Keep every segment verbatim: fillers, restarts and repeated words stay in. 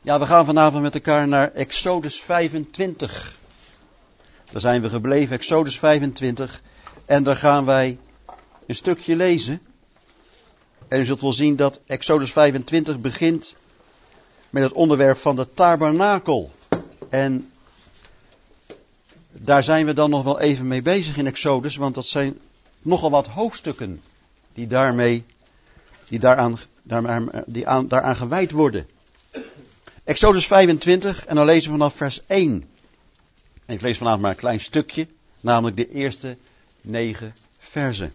Ja, we gaan vanavond met elkaar naar Exodus vijfentwintig. Daar zijn we gebleven, Exodus vijfentwintig. En daar gaan wij een stukje lezen. En u zult wel zien dat Exodus vijfentwintig begint met het onderwerp van de tabernakel. En daar zijn we dan nog wel even mee bezig in Exodus, want dat zijn nogal wat hoofdstukken die daarmee, die daaraan, daaraan, die aan, daaraan gewijd worden. Exodus vijfentwintig, en dan lezen we vanaf vers één. En ik lees vanavond maar een klein stukje, namelijk de eerste negen verzen.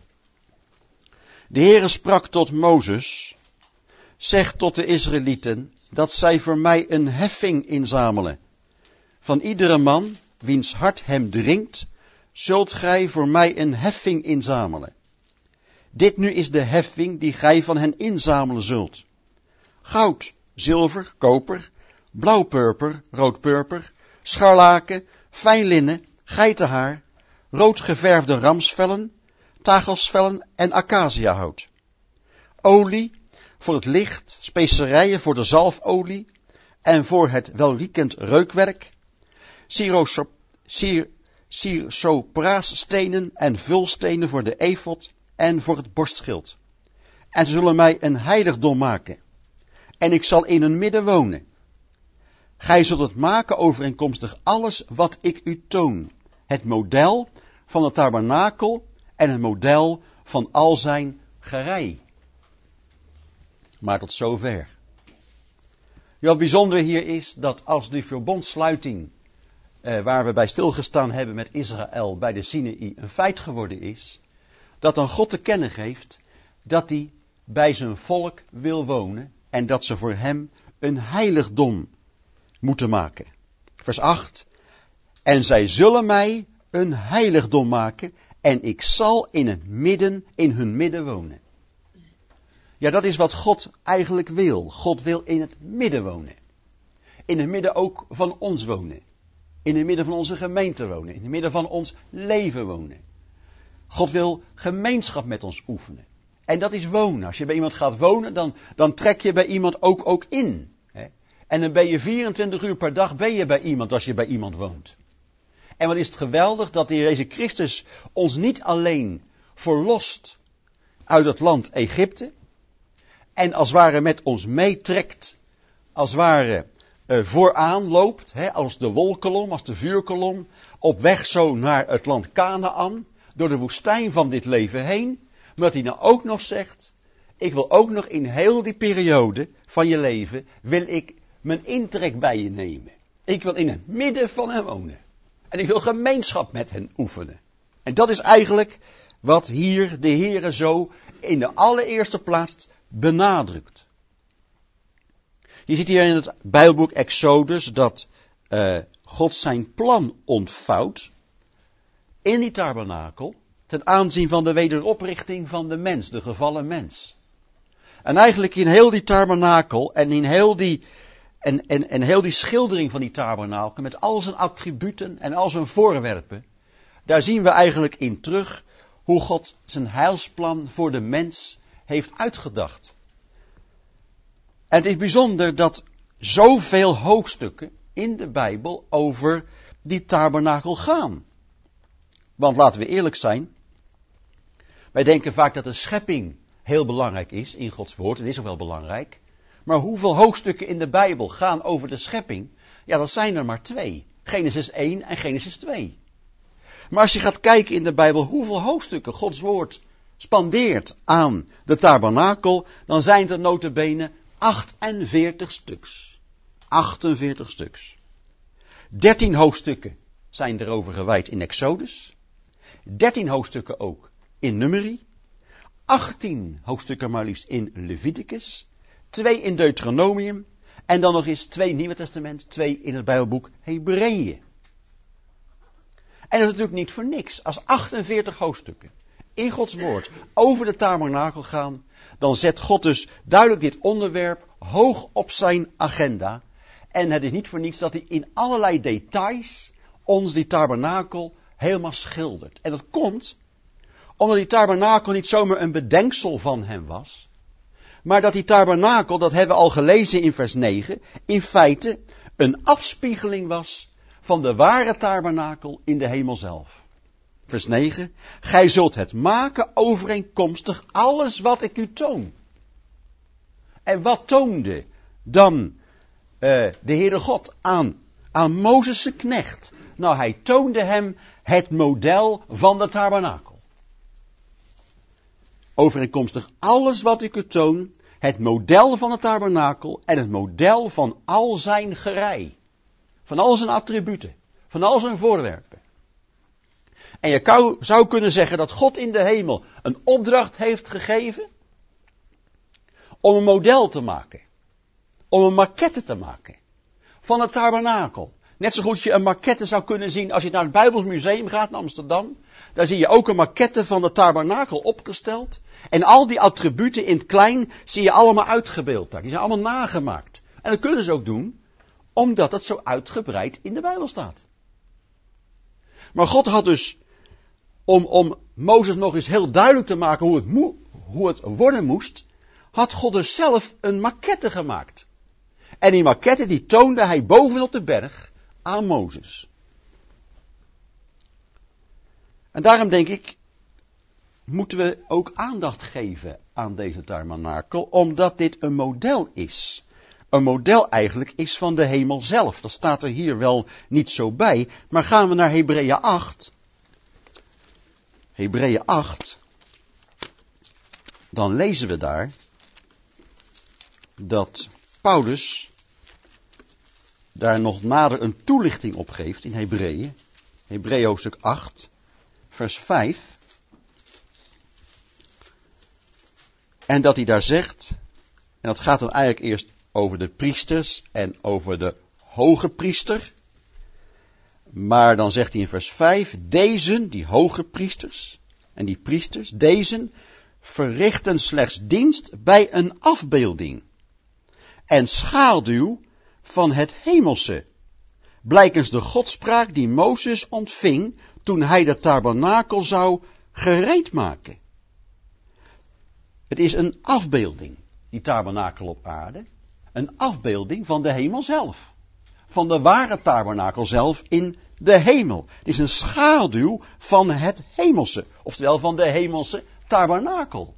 De Heere sprak tot Mozes: zeg tot de Israëlieten dat zij voor mij een heffing inzamelen. Van iedere man, wiens hart hem dringt, zult gij voor mij een heffing inzamelen. Dit nu is de heffing die gij van hen inzamelen zult. Goud, zilver, koper, blauwpurper, roodpurper, scharlaken, fijn linnen, geitenhaar, rood geverfde ramsvellen, tagelsvellen en acaciahout. Olie voor het licht, specerijen voor de zalfolie en voor het welriekend reukwerk, syrosopraasstenen en vulstenen voor de efod en voor het borstschild. En ze zullen mij een heiligdom maken. En ik zal in hun midden wonen. Gij zult het maken overeenkomstig alles wat ik u toon. Het model van de tabernakel en het model van al zijn gerei. Maar tot zover. Ja, wat bijzonder hier is dat als die verbondssluiting, eh, waar we bij stilgestaan hebben met Israël bij de Sinaï, een feit geworden is, dat dan God te kennen geeft dat hij bij zijn volk wil wonen en dat ze voor hem een heiligdom moeten maken. Vers acht. En zij zullen mij een heiligdom maken en ik zal in het midden, in hun midden wonen. Ja, dat is wat God eigenlijk wil. God wil in het midden wonen. In het midden ook van ons wonen. In het midden van onze gemeente wonen. In het midden van ons leven wonen. God wil gemeenschap met ons oefenen. En dat is wonen. Als je bij iemand gaat wonen, dan, dan trek je bij iemand ook, ook in. Hè? En dan ben je vierentwintig uur per dag ben je bij iemand als je bij iemand woont. En wat is het geweldig dat de Heer Jezus Christus ons niet alleen verlost uit het land Egypte. En als het ware met ons meetrekt. Als het ware uh, vooraan loopt. Hè, als de wolkolom, als de vuurkolom. Op weg zo naar het land Kanaan. Door de woestijn van dit leven heen. Maar dat hij nou ook nog zegt, ik wil ook nog in heel die periode van je leven, wil ik mijn intrek bij je nemen. Ik wil in het midden van hen wonen. En ik wil gemeenschap met hen oefenen. En dat is eigenlijk wat hier de Heere zo in de allereerste plaats benadrukt. Je ziet hier in het Bijbelboek Exodus dat uh, God zijn plan ontvouwt in die tabernakel. Ten aanzien van de wederoprichting van de mens, de gevallen mens. En eigenlijk in heel die tabernakel en in heel die, en, en, en heel die schildering van die tabernakel, met al zijn attributen en al zijn voorwerpen, daar zien we eigenlijk in terug hoe God zijn heilsplan voor de mens heeft uitgedacht. En het is bijzonder dat zoveel hoofdstukken in de Bijbel over die tabernakel gaan. Want laten we eerlijk zijn, wij denken vaak dat de schepping heel belangrijk is in Gods woord. Het is ook wel belangrijk. Maar hoeveel hoofdstukken in de Bijbel gaan over de schepping? Ja, dat zijn er maar twee. Genesis één en Genesis twee. Maar als je gaat kijken in de Bijbel hoeveel hoofdstukken Gods woord spandeert aan de tabernakel, dan zijn het er nota bene achtenveertig stuks. achtenveertig stuks. dertien hoofdstukken zijn erover gewijd in Exodus. dertien hoofdstukken ook in Numeri, achttien hoofdstukken maar liefst in Leviticus, twee in Deuteronomium en dan nog eens twee Nieuwe Testament, twee in het Bijbelboek Hebreeën. En dat is natuurlijk niet voor niks. Als achtenveertig hoofdstukken in Gods woord over de tabernakel gaan, dan zet God dus duidelijk dit onderwerp hoog op zijn agenda. En het is niet voor niets dat hij in allerlei details ons die tabernakel helemaal schildert. En dat komt omdat die tabernakel niet zomaar een bedenksel van hem was, Maar dat die tabernakel, dat hebben we al gelezen in vers negen, in feite een afspiegeling was van de ware tabernakel in de hemel zelf. Vers negen, gij zult het maken overeenkomstig alles wat ik u toon. En wat toonde dan uh, de Heere God aan, aan Mozes' knecht? Nou, hij toonde hem het model van de tabernakel. Overeenkomstig alles wat ik u toon, het model van de tabernakel en het model van al zijn gerei. Van al zijn attributen, van al zijn voorwerpen. En je zou kunnen zeggen dat God in de hemel een opdracht heeft gegeven om een model te maken. Om een maquette te maken van het tabernakel. Net zo goed als je een maquette zou kunnen zien als je naar het Bijbels Museum gaat in Amsterdam. Daar zie je ook een maquette van de tabernakel opgesteld. En al die attributen in het klein zie je allemaal uitgebeeld daar. Die zijn allemaal nagemaakt. En dat kunnen ze ook doen, omdat het zo uitgebreid in de Bijbel staat. Maar God had dus, om, om Mozes nog eens heel duidelijk te maken hoe het, moe, hoe het worden moest, had God dus zelf een maquette gemaakt. En die maquette die toonde hij bovenop de berg aan Mozes. En daarom denk ik, moeten we ook aandacht geven aan deze tabernakel, omdat dit een model is. Een model eigenlijk is van de hemel zelf. Dat staat er hier wel niet zo bij, maar gaan we naar Hebreeën acht. Hebreeën acht. Dan lezen we daar dat Paulus daar nog nader een toelichting op geeft in Hebreeën. Hebreeën hoofdstuk acht, vers vijf. En dat hij daar zegt, en dat gaat dan eigenlijk eerst over de priesters en over de hoge priester. Maar dan zegt hij in vers vijf, deze, die hoge priesters en die priesters, deze verrichten slechts dienst bij een afbeelding en schaduw van het hemelse, blijkens de godspraak die Mozes ontving toen hij de tabernakel zou gereed maken. Het is een afbeelding, die tabernakel op aarde, een afbeelding van de hemel zelf, van de ware tabernakel zelf in de hemel. Het is een schaduw van het hemelse, oftewel van de hemelse tabernakel.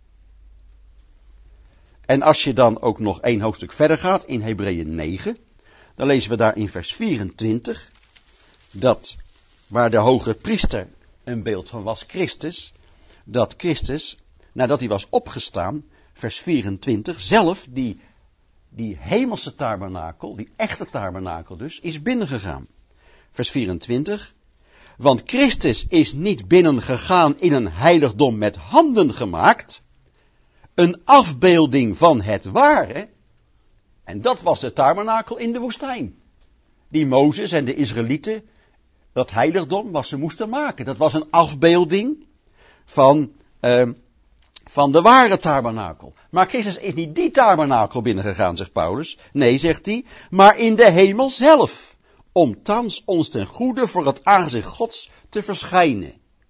En als je dan ook nog één hoofdstuk verder gaat, in Hebreeën negen, dan lezen we daar in vers vierentwintig, dat waar de hoge priester een beeld van was, Christus, dat Christus, nadat hij was opgestaan, vers vierentwintig, zelf die, die hemelse tabernakel, die echte tabernakel dus, is binnengegaan. Vers vierentwintig, want Christus is niet binnengegaan in een heiligdom met handen gemaakt, een afbeelding van het ware, en dat was de tabernakel in de woestijn, die Mozes en de Israëlieten, dat heiligdom wat ze moesten maken. Dat was een afbeelding van, uh, van de ware tabernakel. Maar Christus is niet die tabernakel binnengegaan, zegt Paulus. Nee, zegt hij, maar in de hemel zelf, om thans ons ten goede voor het aangezicht Gods te verschijnen.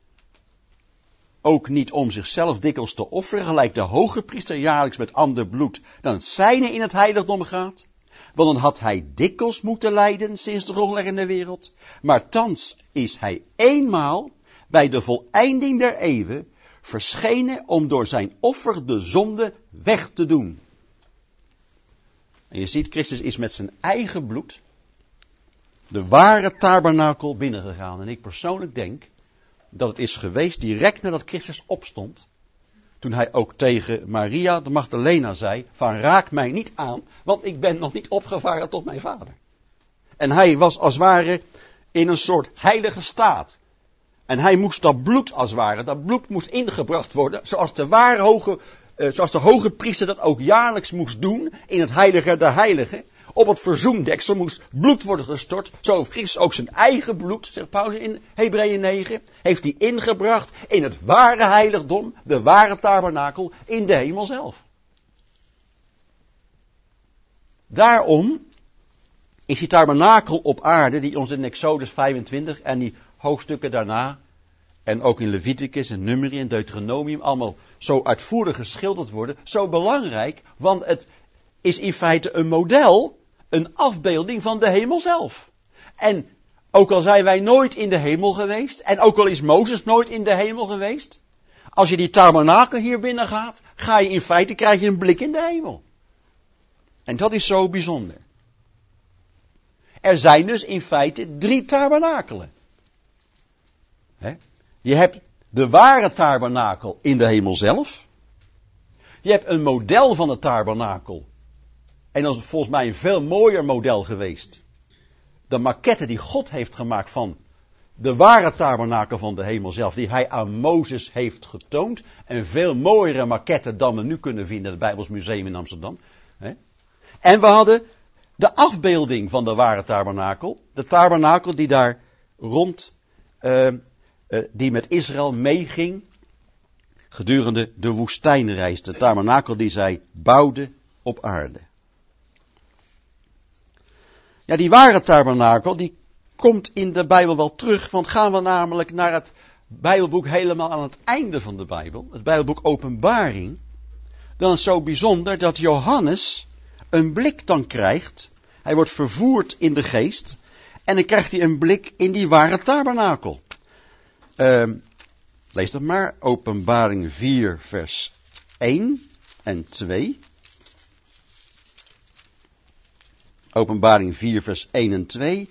Ook niet om zichzelf dikwijls te offeren, gelijk de hoge priester jaarlijks met ander bloed dan het zijne in het heiligdom gaat. Want dan had hij dikwijls moeten lijden sinds de grondleggende wereld. Maar thans is hij eenmaal bij de voleinding der eeuwen verschenen om door zijn offer de zonde weg te doen. En je ziet, Christus is met zijn eigen bloed de ware tabernakel binnengegaan. En ik persoonlijk denk dat het is geweest direct nadat Christus opstond. Toen hij ook tegen Maria de Magdalena zei, van raak mij niet aan, want ik ben nog niet opgevaren tot mijn vader. En hij was als het ware in een soort heilige staat. En hij moest dat bloed als het ware, dat bloed moest ingebracht worden, zoals de ware hoge, uh, zoals de hoge priester dat ook jaarlijks moest doen, in het heilige der heiligen. Op het verzoendeksel moest bloed worden gestort. Zo heeft Christus ook zijn eigen bloed, zegt Paulus in Hebreeën negen, heeft hij ingebracht in het ware heiligdom, de ware tabernakel, in de hemel zelf. Daarom is die tabernakel op aarde, die ons in Exodus vijfentwintig en die hoofdstukken daarna en ook in Leviticus en Numeri en Deuteronomium allemaal zo uitvoerig geschilderd worden, zo belangrijk, want het is in feite een model, een afbeelding van de hemel zelf. En ook al zijn wij nooit in de hemel geweest, en ook al is Mozes nooit in de hemel geweest, als je die tabernakel hier binnen gaat, ga je in feite, krijg je een blik in de hemel. En dat is zo bijzonder. Er zijn dus in feite drie tabernakelen. He? Je hebt de ware tabernakel in de hemel zelf. Je hebt een model van de tabernakel. En dat is volgens mij een veel mooier model geweest. De maquette die God heeft gemaakt van de ware tabernakel van de hemel zelf, die hij aan Mozes heeft getoond. Een veel mooiere maquette dan we nu kunnen vinden in het Bijbels Museum in Amsterdam. En we hadden de afbeelding van de ware tabernakel. De tabernakel die daar rond, uh, uh, die met Israël meeging gedurende de woestijnreis. De tabernakel die zij bouwden op aarde. Ja, die ware tabernakel, die komt in de Bijbel wel terug, want gaan we namelijk naar het Bijbelboek helemaal aan het einde van de Bijbel, het Bijbelboek Openbaring, dan is het zo bijzonder dat Johannes een blik dan krijgt. Hij wordt vervoerd in de geest en dan krijgt hij een blik in die ware tabernakel. Uh, lees dat maar, Openbaring vier vers één en twee. Openbaring vier vers één en twee.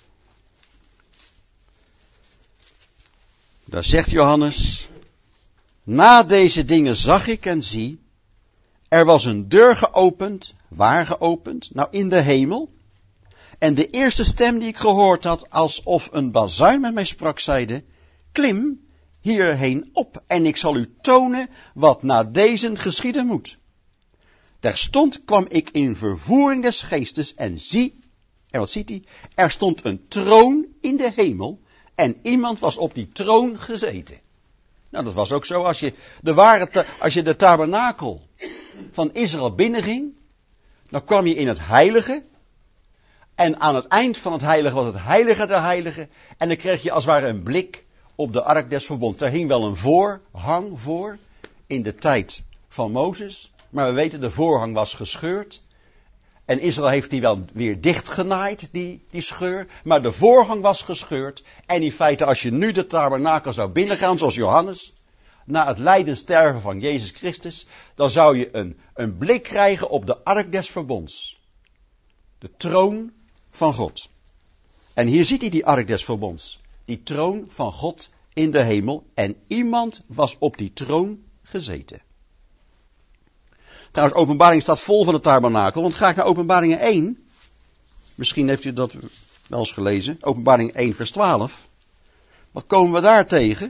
Daar zegt Johannes: na deze dingen zag ik en zie, er was een deur geopend, waar geopend, nou in de hemel. En de eerste stem die ik gehoord had, alsof een bazuin met mij sprak, zeide: klim hierheen op en ik zal u tonen wat na deze geschieden moet. Terstond kwam ik in vervoering des geestes en zie, en wat ziet hij? Er stond een troon in de hemel en iemand was op die troon gezeten. Nou, dat was ook zo als je de ware, ta- als je de tabernakel van Israël binnenging, dan kwam je in het heilige. En aan het eind van het heilige was het heilige der heiligen. En dan kreeg je als het ware een blik op de ark des verbonds. Daar hing wel een voorhang voor in de tijd van Mozes. Maar we weten, de voorhang was gescheurd. En Israël heeft die wel weer dichtgenaaid, die, die scheur. Maar de voorhang was gescheurd. En in feite, als je nu de tabernakel zou binnengaan, zoals Johannes, na het lijden sterven van Jezus Christus, dan zou je een, een blik krijgen op de ark des verbonds. De troon van God. En hier ziet hij die ark des verbonds. Die troon van God in de hemel. En iemand was op die troon gezeten. Trouwens, Openbaring staat vol van de tabernakel. Want ga ik naar Openbaring één. Misschien heeft u dat wel eens gelezen. Openbaring één vers twaalf. Wat komen we daar tegen?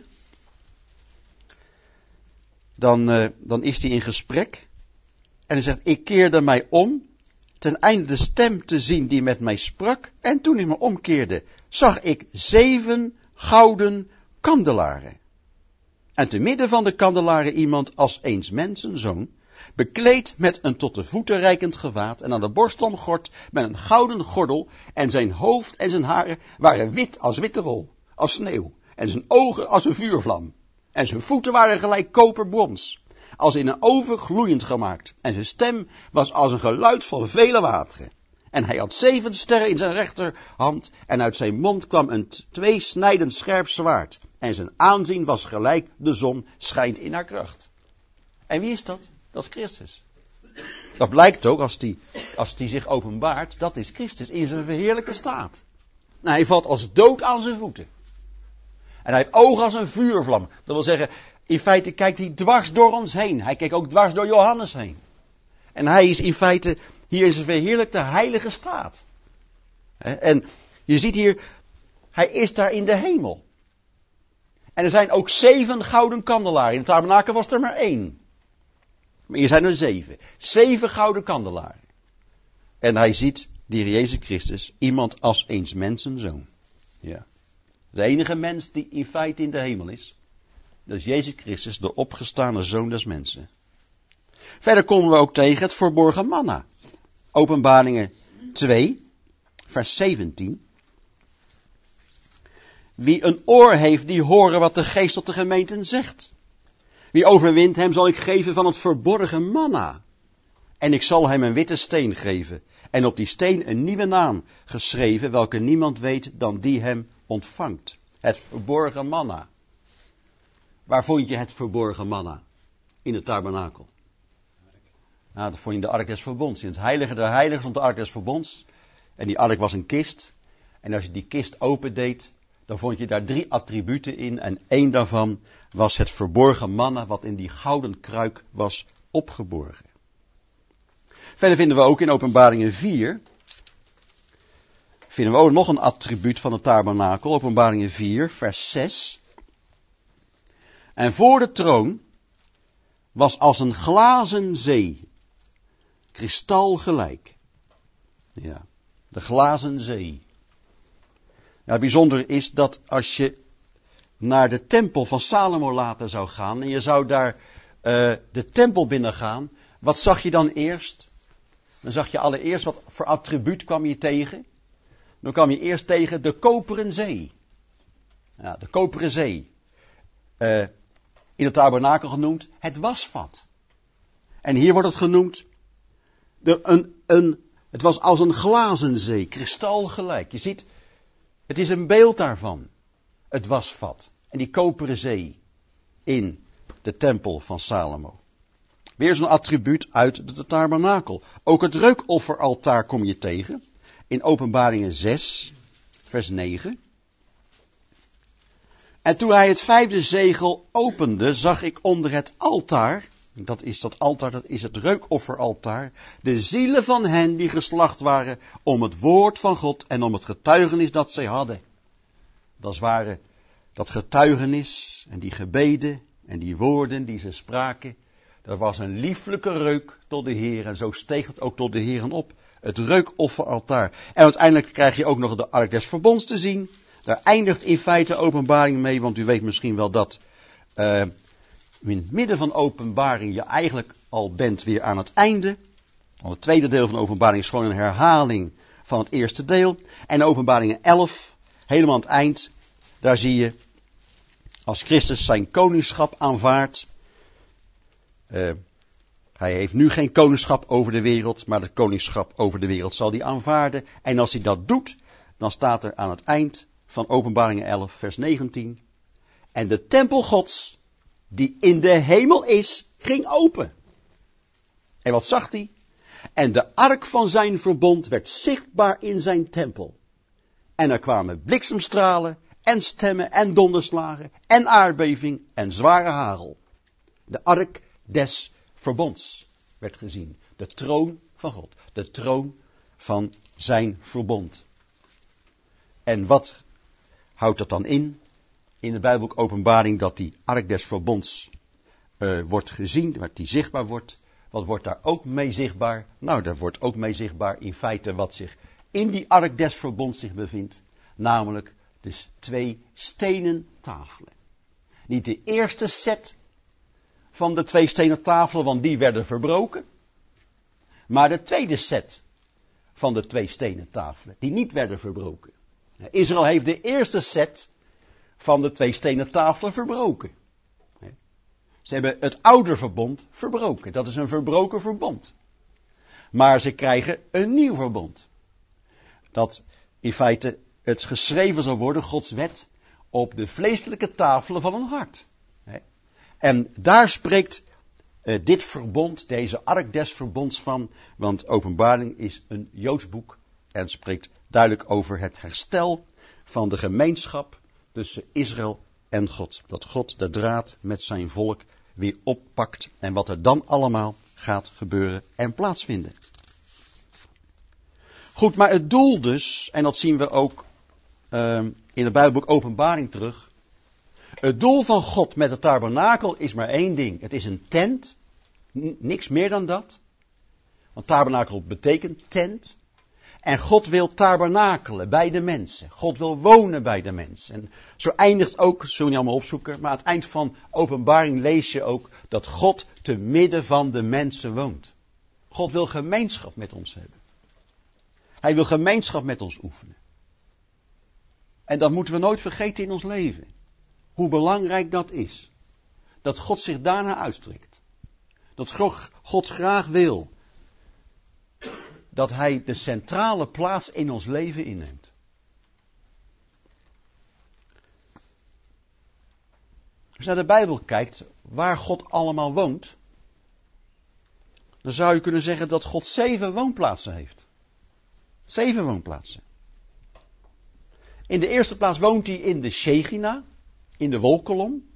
Dan, uh, dan is hij in gesprek. En hij zegt: ik keerde mij om, ten einde de stem te zien die met mij sprak. En toen ik me omkeerde, zag ik zeven gouden kandelaren. En te midden van de kandelaren iemand als eens mensenzoon, bekleed met een tot de voeten reikend gewaad en aan de borst omgord met een gouden gordel, en zijn hoofd en zijn haren waren wit als witte wol, als sneeuw, en zijn ogen als een vuurvlam. En zijn voeten waren gelijk koperbrons, als in een oven gloeiend gemaakt. En zijn stem was als een geluid van vele wateren. En hij had zeven sterren in zijn rechterhand, en uit zijn mond kwam een tweesnijdend scherp zwaard. En zijn aanzien was gelijk de zon schijnt in haar kracht. En wie is dat? Dat is Christus. Dat blijkt ook als die, als die zich openbaart, dat is Christus in zijn verheerlijke staat. Nou, hij valt als dood aan zijn voeten. En hij heeft ogen als een vuurvlam. Dat wil zeggen, in feite kijkt hij dwars door ons heen. Hij keek ook dwars door Johannes heen. En hij is in feite hier in zijn verheerlijkte heilige staat. En je ziet hier, hij is daar in de hemel. En er zijn ook zeven gouden kandelaren. In de tabernakel was er maar één. Maar hier zijn er zeven. Zeven gouden kandelaren. En hij ziet, die Heer Jezus Christus, iemand als eens mensenzoon. Ja. De enige mens die in feite in de hemel is. Dat is Jezus Christus, de opgestane zoon des mensen. Verder komen we ook tegen het verborgen manna. Openbaringen twee, vers zeventien. Wie een oor heeft, die horen wat de geest tot de gemeenten zegt. Wie overwint, hem zal ik geven van het verborgen manna. En ik zal hem een witte steen geven. En op die steen een nieuwe naam geschreven, welke niemand weet dan die hem ontvangt. Het verborgen manna. Waar vond je het verborgen manna? In het tabernakel. Nou, dat vond je in de ark des verbonds. In het heilige der heiligen stond de ark des verbonds. En die ark was een kist. En als je die kist opendeed, dan vond je daar drie attributen in. En één daarvan was het verborgen manna wat in die gouden kruik was opgeborgen. Verder vinden we ook in Openbaringen vier, vinden we ook nog een attribuut van het tabernakel. Openbaringen vier, vers zes. En voor de troon was als een glazen zee, kristalgelijk. Ja, de glazen zee. Ja, bijzonder is dat als je naar de tempel van Salomo later zou gaan en je zou daar uh, de tempel binnengaan, wat zag je dan eerst? Dan zag je allereerst, wat voor attribuut kwam je tegen? Dan kwam je eerst tegen de koperen zee. Ja, de koperen zee. Uh, in het tabernakel genoemd het wasvat. En hier wordt het genoemd, de, een, een, het was als een glazen zee, kristalgelijk. Je ziet, het is een beeld daarvan, het wasvat. En die koperen zee in de tempel van Salomo. Weer zo'n attribuut uit de tabernakel. Ook het reukofferaltaar kom je tegen. In Openbaringen zes, vers negen. En toen hij het vijfde zegel opende, zag ik onder het altaar, dat is dat altaar, dat is het reukofferaltaar, de zielen van hen die geslacht waren om het woord van God en om het getuigenis dat zij hadden. Dat waren dat getuigenis en die gebeden en die woorden die ze spraken. Dat was een lieflijke reuk tot de Heer en zo steeg het ook tot de Heeren op. Het reukofferaltaar. En uiteindelijk krijg je ook nog de ark des verbonds te zien. Daar eindigt in feite Openbaring mee, want u weet misschien wel dat uh, in het midden van Openbaring je eigenlijk al bent weer aan het einde. Want het tweede deel van Openbaring is gewoon een herhaling van het eerste deel. En Openbaring elf, helemaal aan het eind, daar zie je als Christus zijn koningschap aanvaardt. Uh, hij heeft nu geen koningschap over de wereld, maar het koningschap over de wereld zal hij aanvaarden. En als hij dat doet, dan staat er aan het eind van Openbaring elf, vers negentien. En de tempel Gods, die in de hemel is, ging open. En wat zag hij? En de ark van zijn verbond werd zichtbaar in zijn tempel. En er kwamen bliksemstralen en stemmen en donderslagen en aardbeving en zware hagel. De ark des verbonds werd gezien. De troon van God. De troon van zijn verbond. En wat houdt dat dan in? In de Bijbelboek Openbaring dat die ark des verbonds uh, wordt gezien, dat die zichtbaar wordt. Wat wordt daar ook mee zichtbaar? Nou, daar wordt ook mee zichtbaar in feite wat zich in die ark des verbonds zich bevindt. Namelijk dus twee stenen tafelen. Niet de eerste set van de twee stenen tafelen, want die werden verbroken. Maar de tweede set van de twee stenen tafelen, die niet werden verbroken. Israël heeft de eerste set van de twee stenen tafelen verbroken. Ze hebben het oude verbond verbroken. Dat is een verbroken verbond. Maar ze krijgen een nieuw verbond. Dat in feite het geschreven zal worden, Gods wet, op de vleeselijke tafelen van een hart. En daar spreekt uh, dit verbond, deze ark des verbonds van, want Openbaring is een Joods boek en spreekt duidelijk over het herstel van de gemeenschap tussen Israël en God. Dat God de draad met zijn volk weer oppakt en wat er dan allemaal gaat gebeuren en plaatsvinden. Goed, maar het doel dus, en dat zien we ook uh, in het Bijbelboek Openbaring terug. Het doel van God met het tabernakel is maar één ding. Het is een tent. N- niks meer dan dat. Want tabernakel betekent tent. En God wil tabernakelen bij de mensen. God wil wonen bij de mensen. En zo eindigt ook, zullen we niet allemaal opzoeken, maar aan het eind van Openbaring lees je ook dat God te midden van de mensen woont. God wil gemeenschap met ons hebben. Hij wil gemeenschap met ons oefenen. En dat moeten we nooit vergeten in ons leven. Hoe belangrijk dat is. Dat God zich daarna uitstrekt. Dat God graag wil dat hij de centrale plaats in ons leven inneemt. Als je naar de Bijbel kijkt, waar God allemaal woont, dan zou je kunnen zeggen dat God zeven woonplaatsen heeft. Zeven woonplaatsen. In de eerste plaats woont hij in de Shechina, in de wolkolom,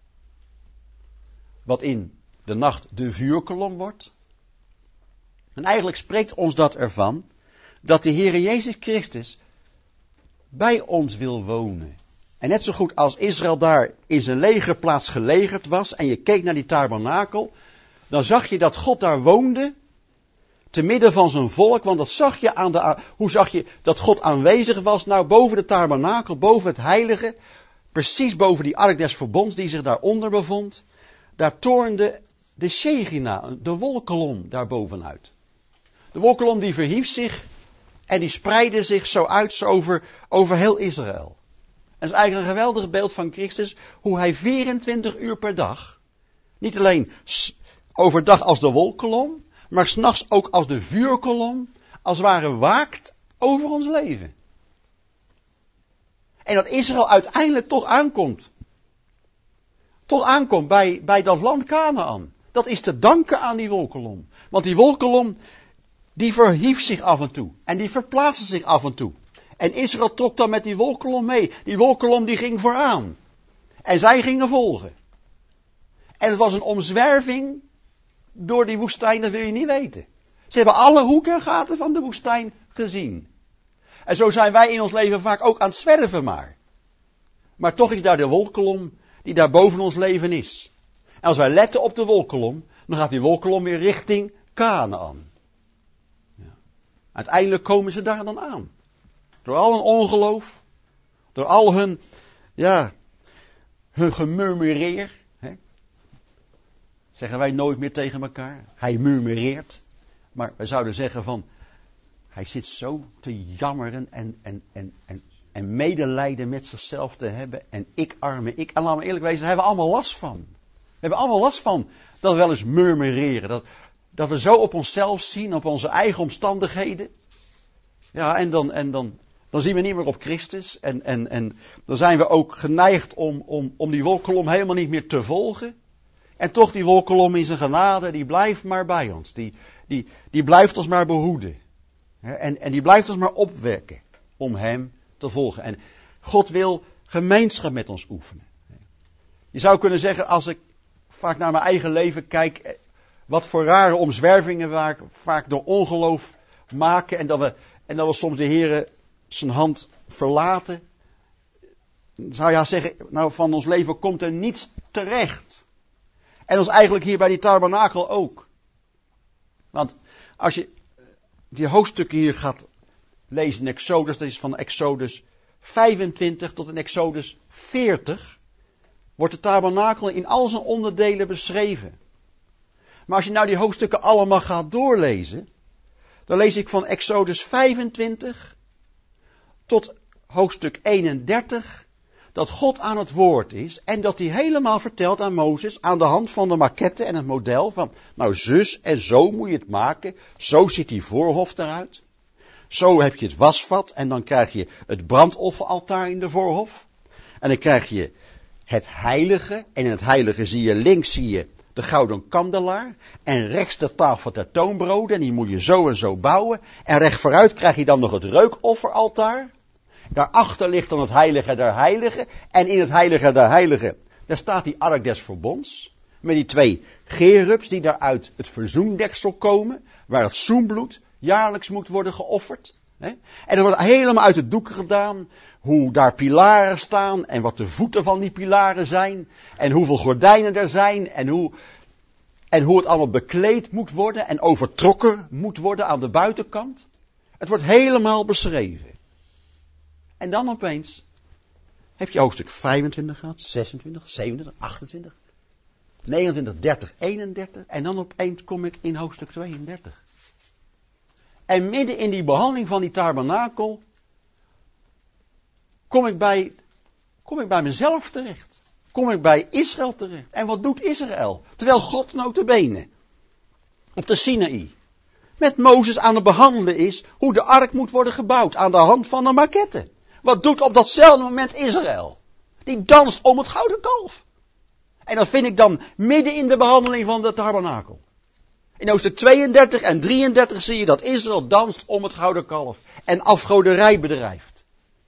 wat in de nacht de vuurkolom wordt. En eigenlijk spreekt ons dat ervan dat de Heere Jezus Christus bij ons wil wonen. En net zo goed als Israël daar in zijn legerplaats gelegerd was en je keek naar die tabernakel, dan zag je dat God daar woonde, te midden van zijn volk, want dat zag je aan de, hoe zag je dat God aanwezig was? Nou, boven de tabernakel, boven het heilige, precies boven die ark des verbonds die zich daaronder bevond, daar toornde de Shechina, de wolkolom daarbovenuit. De wolkolom die verhief zich en die spreidde zich zo uit zo over, over heel Israël. En het is eigenlijk een geweldig beeld van Christus, hoe hij vierentwintig uur per dag, niet alleen overdag als de wolkolom, maar 's nachts ook als de vuurkolom, als het ware waakt over ons leven. En dat Israël uiteindelijk toch aankomt. Toch aankomt bij, bij dat land Kanaan. Dat is te danken aan die wolkolom. Want die wolkolom, die verhief zich af en toe. En die verplaatste zich af en toe. En Israël trok dan met die wolkolom mee. Die wolkolom die ging vooraan. En zij gingen volgen. En het was een omzwerving door die woestijn, dat wil je niet weten. Ze hebben alle hoeken en gaten van de woestijn gezien. En zo zijn wij in ons leven vaak ook aan het zwerven maar. Maar toch is daar de wolkolom die daar boven ons leven is. En als wij letten op de wolkolom, dan gaat die wolkolom weer richting Kanaan. Ja. Uiteindelijk komen ze daar dan aan. Door al hun ongeloof, door al hun, ja, hun gemurmureer. Hè? Zeggen wij nooit meer tegen elkaar. Hij murmureert. Maar we zouden zeggen van, hij zit zo te jammeren en, en, en, en, en medelijden met zichzelf te hebben. En ik arme, ik. En laten we eerlijk wezen, daar hebben we allemaal last van. We hebben allemaal last van dat we wel eens murmureren. Dat, dat we zo op onszelf zien, op onze eigen omstandigheden. Ja, en dan, en dan, dan zien we niet meer op Christus. En, en, en dan zijn we ook geneigd om, om, om die wolkolom helemaal niet meer te volgen. En toch die wolkolom in zijn genade, die blijft maar bij ons. Die, die, die blijft ons maar behoeden. En, en die blijft ons maar opwekken om hem te volgen. En God wil gemeenschap met ons oefenen. Je zou kunnen zeggen, als ik vaak naar mijn eigen leven kijk, wat voor rare omzwervingen waar ik vaak door ongeloof maken. En dat we, en dat we soms de Heere zijn hand verlaten. Zou je ja zeggen, nou van ons leven komt er niets terecht. En dat is eigenlijk hier bij die tabernakel ook. Want als je die hoofdstukken hier gaat lezen in Exodus, dat is van Exodus vijfentwintig tot in Exodus veertig, wordt de tabernakel in al zijn onderdelen beschreven. Maar als je nou die hoofdstukken allemaal gaat doorlezen, dan lees ik van Exodus vijfentwintig tot hoofdstuk eenendertig, dat God aan het woord is en dat hij helemaal vertelt aan Mozes aan de hand van de maquette en het model van, nou zus en zo moet je het maken, zo ziet die voorhof eruit. Zo heb je het wasvat en dan krijg je het brandofferaltaar in de voorhof. En dan krijg je het heilige en in het heilige zie je links zie je de gouden kandelaar en rechts de tafel der toonbroden en die moet je zo en zo bouwen. En recht vooruit krijg je dan nog het reukofferaltaar. Daarachter ligt dan het heilige der heiligen. En in het heilige der heiligen, daar staat die ark des verbonds. Met die twee gerubs die daaruit het verzoendeksel komen. Waar het zoenbloed jaarlijks moet worden geofferd. En er wordt helemaal uit het doek gedaan. Hoe daar pilaren staan. En wat de voeten van die pilaren zijn. En hoeveel gordijnen er zijn. En hoe, en hoe het allemaal bekleed moet worden. En overtrokken moet worden aan de buitenkant. Het wordt helemaal beschreven. En dan opeens heb je hoofdstuk vijfentwintig gehad, zesentwintig, zevenentwintig, achtentwintig, negenentwintig, dertig, eenendertig. En dan opeens kom ik in hoofdstuk tweeëndertig. En midden in die behandeling van die tabernakel kom ik bij, kom ik bij mezelf terecht. Kom ik bij Israël terecht. En wat doet Israël? Terwijl God nota bene op de Sinaï met Mozes aan het behandelen is hoe de ark moet worden gebouwd aan de hand van een maquette. Wat doet op datzelfde moment Israël? Die danst om het gouden kalf. En dat vind ik dan midden in de behandeling van de tabernakel. In hoofdstuk tweeëndertig en drieëndertig zie je dat Israël danst om het gouden kalf. En afgoderij bedrijft.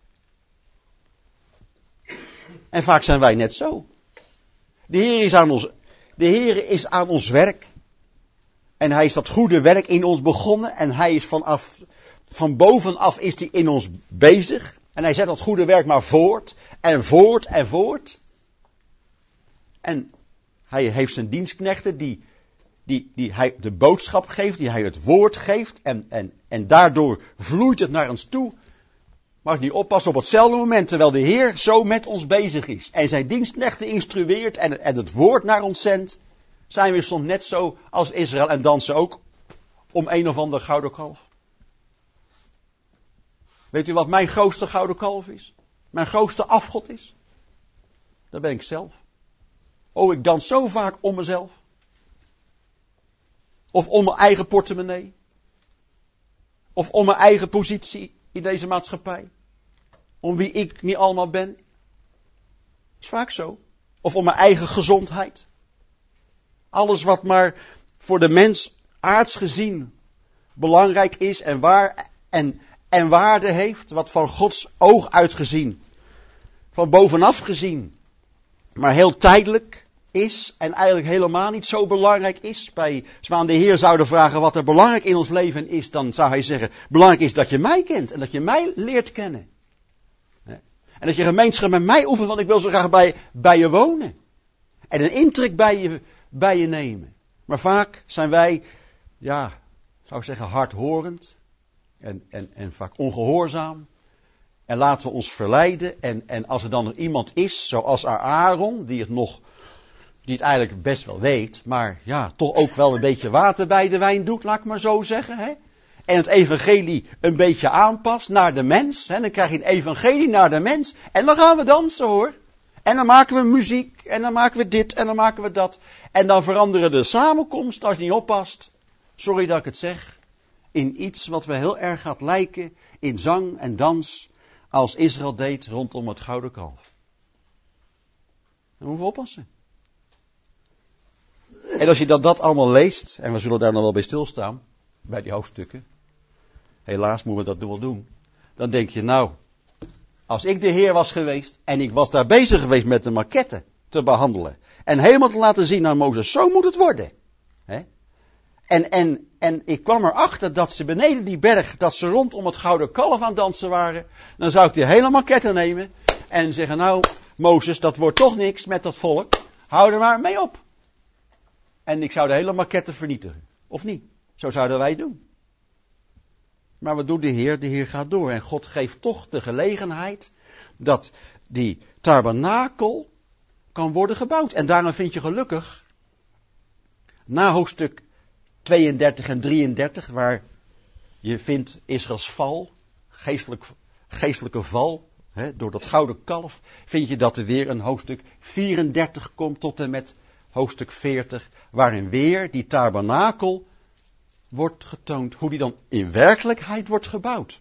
En vaak zijn wij net zo. De Heer is aan ons, de Heer is aan ons werk. En hij is dat goede werk in ons begonnen. En hij is vanaf, van bovenaf is hij in ons bezig. En hij zet dat goede werk maar voort. En voort en voort. En hij heeft zijn dienstknechten die, die, die hij de boodschap geeft. Die hij het woord geeft. En, en, en daardoor vloeit het naar ons toe. Maar als je niet oppast op hetzelfde moment. Terwijl de Heer zo met ons bezig is. En zijn dienstknechten instrueert. En, en het woord naar ons zendt. Zijn we soms net zo als Israël en dansen ook om een of ander gouden kalf. Weet u wat mijn grootste gouden kalf is? Mijn grootste afgod is? Dat ben ik zelf. Oh, ik dans zo vaak om mezelf. Of om mijn eigen portemonnee. Of om mijn eigen positie in deze maatschappij. Om wie ik niet allemaal ben. Dat is vaak zo. Of om mijn eigen gezondheid. Alles wat maar voor de mens aards gezien belangrijk is en, waar, en, en waarde heeft. Wat van Gods oog uitgezien. Van bovenaf gezien. Maar heel tijdelijk is en eigenlijk helemaal niet zo belangrijk is. Bij, als we aan de Heer zouden vragen wat er belangrijk in ons leven is. Dan zou hij zeggen, belangrijk is dat je mij kent. En dat je mij leert kennen. En dat je gemeenschap met mij oefent, want ik wil zo graag bij, bij je wonen. En een intrek bij je bij je nemen. Maar vaak zijn wij, ja, zou ik zeggen, hardhorend. En, en, en vaak ongehoorzaam. En laten we ons verleiden. En, en als er dan nog iemand is, zoals Aaron, die het nog, die het eigenlijk best wel weet. Maar ja, toch ook wel een beetje water bij de wijn doet, laat ik maar zo zeggen. Hè? En het evangelie een beetje aanpast naar de mens. Hè? Dan krijg je een evangelie naar de mens. En dan gaan we dansen hoor. En dan maken we muziek. En dan maken we dit. En dan maken we dat. En dan veranderen de samenkomst, als je niet oppast, sorry dat ik het zeg, in iets wat we heel erg gaat lijken in zang en dans, als Israël deed rondom het gouden kalf. Dan moeten we oppassen. En als je dat, dat allemaal leest, en we zullen daar nog wel bij stilstaan, bij die hoofdstukken, helaas moeten we dat wel doen, dan denk je nou, als ik de Heer was geweest, en ik was daar bezig geweest met de maquette te behandelen, en helemaal te laten zien aan Mozes, zo moet het worden. He? En, en, en ik kwam erachter dat ze beneden die berg, dat ze rondom het gouden kalf aan het dansen waren. Dan zou ik die hele maquette nemen en zeggen, nou Mozes, dat wordt toch niks met dat volk. Hou er maar mee op. En ik zou de hele maquette vernietigen. Of niet? Zo zouden wij doen. Maar wat doet de Heer? De Heer gaat door. En God geeft toch de gelegenheid dat die tabernakel kan worden gebouwd. En daarom vind je gelukkig, na hoofdstuk tweeëndertig en drieëndertig, waar je vindt Israëls val, geestelijk, geestelijke val, hè, door dat gouden kalf, vind je dat er weer een hoofdstuk vierendertig komt tot en met hoofdstuk veertig, waarin weer die tabernakel wordt getoond, hoe die dan in werkelijkheid wordt gebouwd.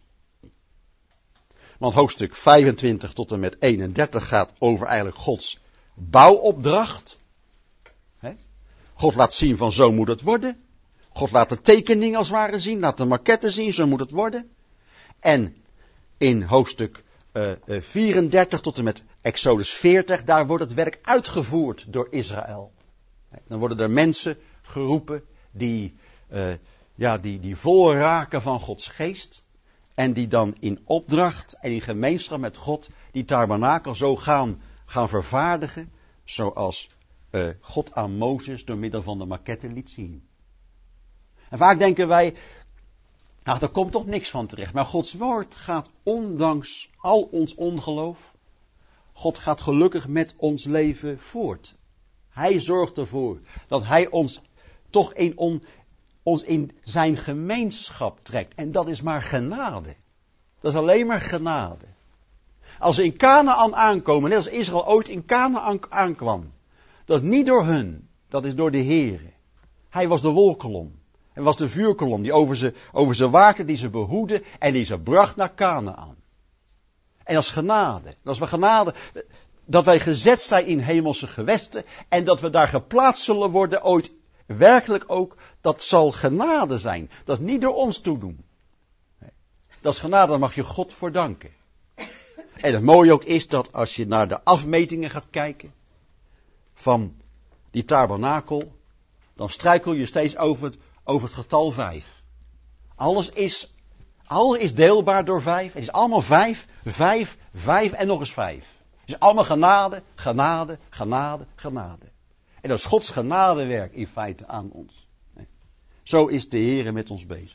Want hoofdstuk vijfentwintig tot en met eenendertig gaat over eigenlijk Gods bouwopdracht. He? God laat zien van zo moet het worden. God laat de tekening als het ware zien, laat de maquette zien, zo moet het worden. En in hoofdstuk uh, uh, vierendertig tot en met Exodus veertig, daar wordt het werk uitgevoerd door Israël. Dan worden er mensen geroepen die, uh, ja, die, die vol raken van Gods geest. En die dan in opdracht en in gemeenschap met God die tabernakel zo gaan, gaan vervaardigen. Zoals uh, God aan Mozes door middel van de maquette liet zien. En vaak denken wij, nou, daar komt toch niks van terecht. Maar Gods woord gaat ondanks al ons ongeloof, God gaat gelukkig met ons leven voort. Hij zorgt ervoor dat hij ons toch in, on, ons in zijn gemeenschap trekt. En dat is maar genade. Dat is alleen maar genade. Als ze in Kanaan aankomen, net als Israël ooit in Kanaan aankwam. Dat is niet door hun, dat is door de Heere. Hij was de wolkolom. Hij was de vuurkolom die over ze, over ze waakte, die ze behoedde en die ze bracht naar Kanaan. En dat is genade. Dat is wel genade dat wij gezet zijn in hemelse gewesten en dat we daar geplaatst zullen worden ooit werkelijk ook. Dat zal genade zijn. Dat is niet door ons toedoen. Dat is genade, daar mag je God voor danken. En het mooie ook is dat als je naar de afmetingen gaat kijken van die tabernakel, dan struikel je steeds over het, over het getal vijf. Alles is, alles is deelbaar door vijf. Het is allemaal vijf, vijf, vijf en nog eens vijf. Het is allemaal genade, genade, genade, genade. En dat is Gods genadewerk in feite aan ons. Zo is de Heere met ons bezig.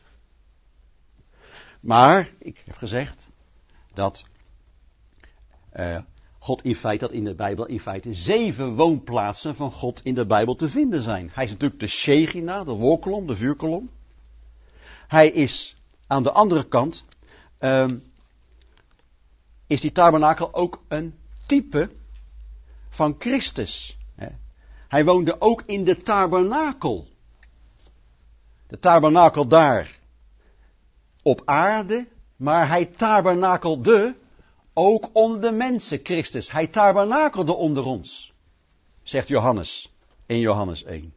Maar, ik heb gezegd dat uh, God in feite, dat in de Bijbel in feite zeven woonplaatsen van God in de Bijbel te vinden zijn. Hij is natuurlijk de Shechina, de wolkolom, de vuurkolom. Hij is aan de andere kant, um, is die tabernakel ook een type van Christus. Hij woonde ook in de tabernakel. De tabernakel daar op aarde, maar hij tabernakelde ook onder de mensen, Christus. Hij tabernakelde onder ons, zegt Johannes in Johannes één.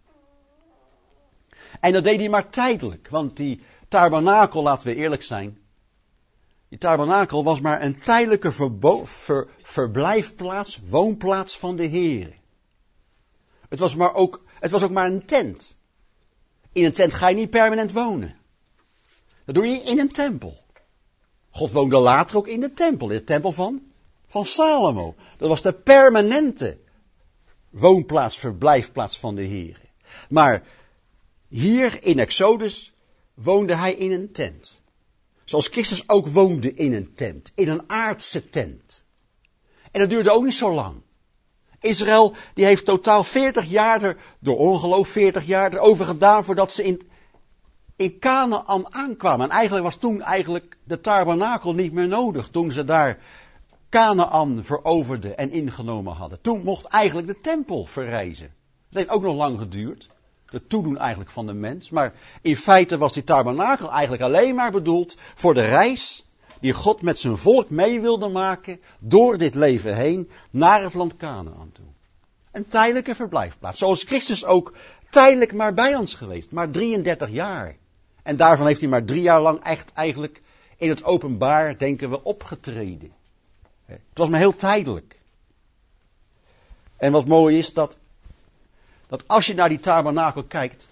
En dat deed hij maar tijdelijk, want die tabernakel, laten we eerlijk zijn, die tabernakel was maar een tijdelijke verbo- ver- verblijfplaats, woonplaats van de Heere. Het was, maar ook, het was ook maar een tent. In een tent ga je niet permanent wonen. Dat doe je in een tempel. God woonde later ook in de tempel, in de tempel van, van Salomo. Dat was de permanente woonplaats, verblijfplaats van de Heere. Maar hier in Exodus woonde hij in een tent. Zoals Christus ook woonde in een tent, in een aardse tent. En dat duurde ook niet zo lang. Israël, die heeft totaal veertig jaar er, door ongeloof veertig jaar erover gedaan voordat ze in, in Kanaan aankwamen. En eigenlijk was toen eigenlijk de tabernakel niet meer nodig, toen ze daar Kanaan veroverden en ingenomen hadden. Toen mocht eigenlijk de tempel verrijzen. Dat heeft ook nog lang geduurd, het toedoen eigenlijk van de mens. Maar in feite was die tabernakel eigenlijk alleen maar bedoeld voor de reis die God met zijn volk mee wilde maken door dit leven heen naar het land Kanaan toe. Een tijdelijke verblijfplaats. Zoals Christus ook tijdelijk maar bij ons geweest. Maar drieëndertig jaar. En daarvan heeft hij maar drie jaar lang echt eigenlijk in het openbaar, denken we, opgetreden. Het was maar heel tijdelijk. En wat mooi is dat, dat als je naar die tabernakel kijkt,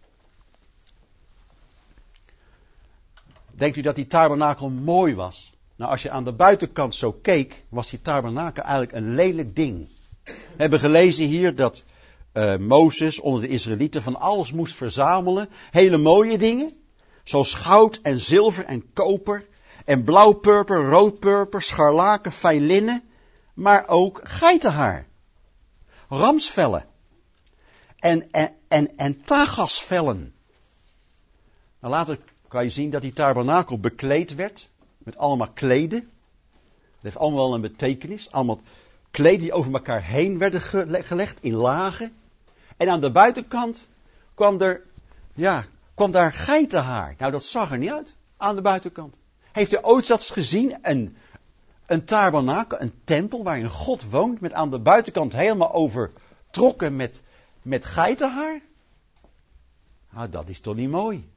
denkt u dat die tabernakel mooi was? Nou, als je aan de buitenkant zo keek, was die tabernakel eigenlijk een lelijk ding. We hebben gelezen hier dat uh, Mozes onder de Israëlieten van alles moest verzamelen. Hele mooie dingen, zoals goud en zilver en koper en blauwpurper, roodpurper, scharlaken, fijn linnen, maar ook geitenhaar, ramsvellen en, en, en, en tagasvellen. Nou, later kan je zien dat die tabernakel bekleed werd met allemaal kleden. Dat heeft allemaal wel een betekenis. Allemaal kleden die over elkaar heen werden gelegd in lagen. En aan de buitenkant kwam er, ja, kwam daar geitenhaar. Nou, dat zag er niet uit aan de buitenkant. Heeft u ooit dat gezien? Een, een tabernakel, een tempel waarin God woont, met aan de buitenkant helemaal overtrokken met, met geitenhaar? Nou, dat is toch niet mooi.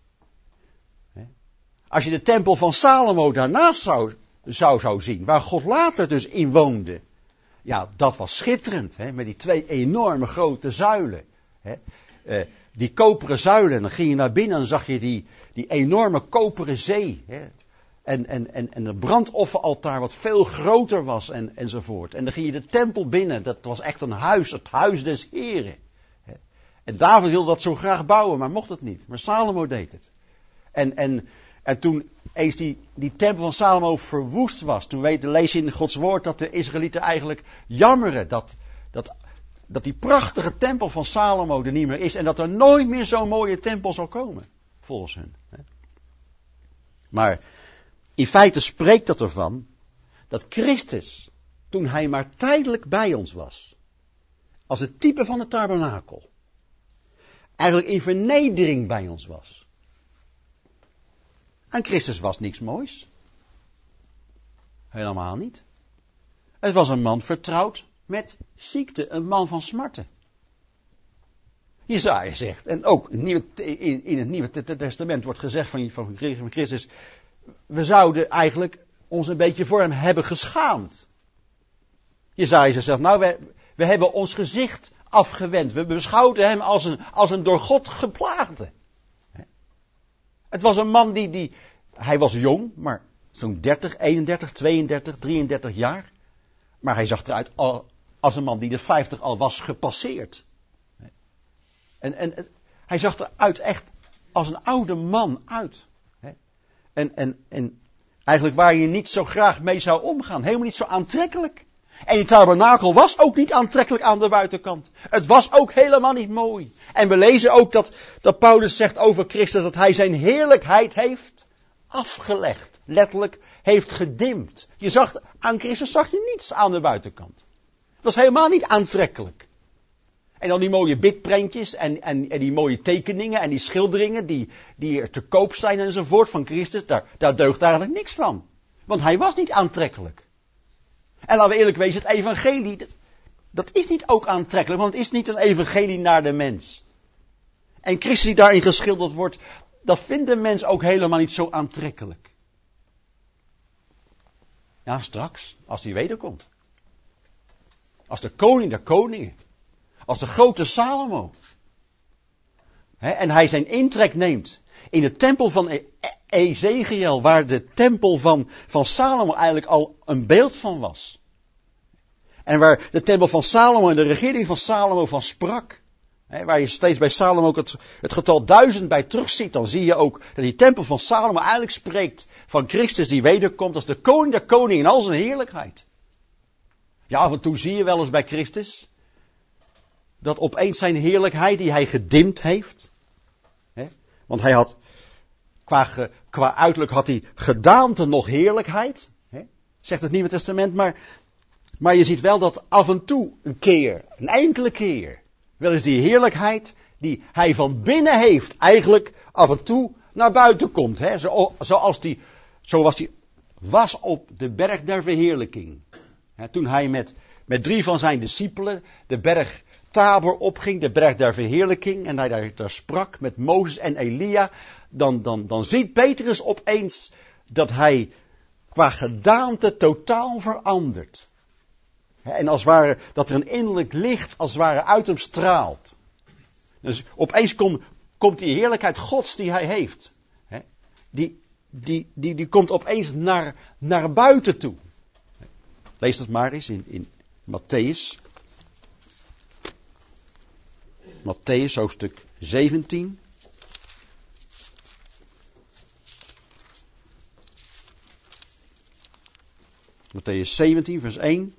Als je de tempel van Salomo daarnaast zou, zou, zou zien, waar God later dus in woonde. Ja, dat was schitterend, hè, met die twee enorme grote zuilen. Hè. Uh, die koperen zuilen, dan ging je naar binnen en dan zag je die, die enorme koperen zee. Hè. En, en, en, en een brandofferaltaar wat veel groter was en, enzovoort. En dan ging je de tempel binnen, dat was echt een huis, het huis des Heren. Hè. En David wilde dat zo graag bouwen, maar mocht het niet. Maar Salomo deed het. En... en En toen eens die, die tempel van Salomo verwoest was, toen weet, lees je in Gods woord dat de Israëlieten eigenlijk jammeren dat, dat, dat die prachtige tempel van Salomo er niet meer is en dat er nooit meer zo'n mooie tempel zal komen, volgens hun. Maar in feite spreekt dat ervan dat Christus, toen hij maar tijdelijk bij ons was, als het type van de tabernakel, eigenlijk in vernedering bij ons was. En Christus was niks moois. Helemaal niet. Het was een man vertrouwd met ziekte, een man van smarten. Jesaja zegt, en ook in het Nieuwe, in, in het Nieuwe Testament wordt gezegd van, van Christus, we zouden eigenlijk ons een beetje voor hem hebben geschaamd. Jesaja zegt, nou, we, we hebben ons gezicht afgewend. We beschouwden hem als een, als een door God geplaagde. Het was een man die, die, hij was jong, maar zo'n dertig, eenendertig, tweeëndertig, drieëndertig jaar. Maar hij zag eruit als een man die de vijftig al was gepasseerd. En, en hij zag eruit echt als een oude man uit. En, en, en eigenlijk waar je niet zo graag mee zou omgaan. Helemaal niet zo aantrekkelijk. En die tabernakel was ook niet aantrekkelijk aan de buitenkant. Het was ook helemaal niet mooi. En we lezen ook dat, dat Paulus zegt over Christus dat hij zijn heerlijkheid heeft afgelegd. Letterlijk heeft gedimd. Je zag, aan Christus zag je niets aan de buitenkant. Het was helemaal niet aantrekkelijk. En dan die mooie bidprentjes en, en, en die mooie tekeningen en die schilderingen die, die er te koop zijn enzovoort van Christus. Daar, daar deugt eigenlijk niks van. Want hij was niet aantrekkelijk. En laten we eerlijk wezen, het evangelie, dat, dat is niet ook aantrekkelijk, want het is niet een evangelie naar de mens. En Christus die daarin geschilderd wordt, dat vindt de mens ook helemaal niet zo aantrekkelijk. Ja, straks, als hij wederkomt. Als de koning der koningen. Als de grote Salomo. He, en hij zijn intrek neemt in de tempel van e- Ezekiel, waar de tempel van, van Salomo eigenlijk al een beeld van was. En waar de tempel van Salomo en de regering van Salomo van sprak. He, waar je steeds bij Salomo ook het, het getal duizend bij terugziet, dan zie je ook dat die tempel van Salomo eigenlijk spreekt van Christus die wederkomt als de koning der koningen in al zijn heerlijkheid. Ja, af en toe zie je wel eens bij Christus dat opeens zijn heerlijkheid die hij gedimd heeft. Hè? Want hij had, qua, ge, qua uiterlijk had hij gedaante nog heerlijkheid. Hè? Zegt het Nieuwe Testament, maar, maar je ziet wel dat af en toe een keer, een enkele keer, wel eens die heerlijkheid die hij van binnen heeft, eigenlijk af en toe naar buiten komt. Hè? Zo, zoals die, zoals die was op de berg der verheerlijking. Hè? Toen hij met, met drie van zijn discipelen de berg Tabor opging, de berg der verheerlijking, en hij daar, daar sprak met Mozes en Elia, dan, dan, dan ziet Petrus opeens dat hij qua gedaante totaal verandert. En als het ware, dat er een innerlijk licht als het ware uit hem straalt. Dus opeens kom, komt die heerlijkheid Gods die hij heeft, die, die, die, die komt opeens naar, naar buiten toe. Lees dat maar eens in, in Matthäus. Matthäus hoofdstuk zeventien. Matthäus zeventien vers één.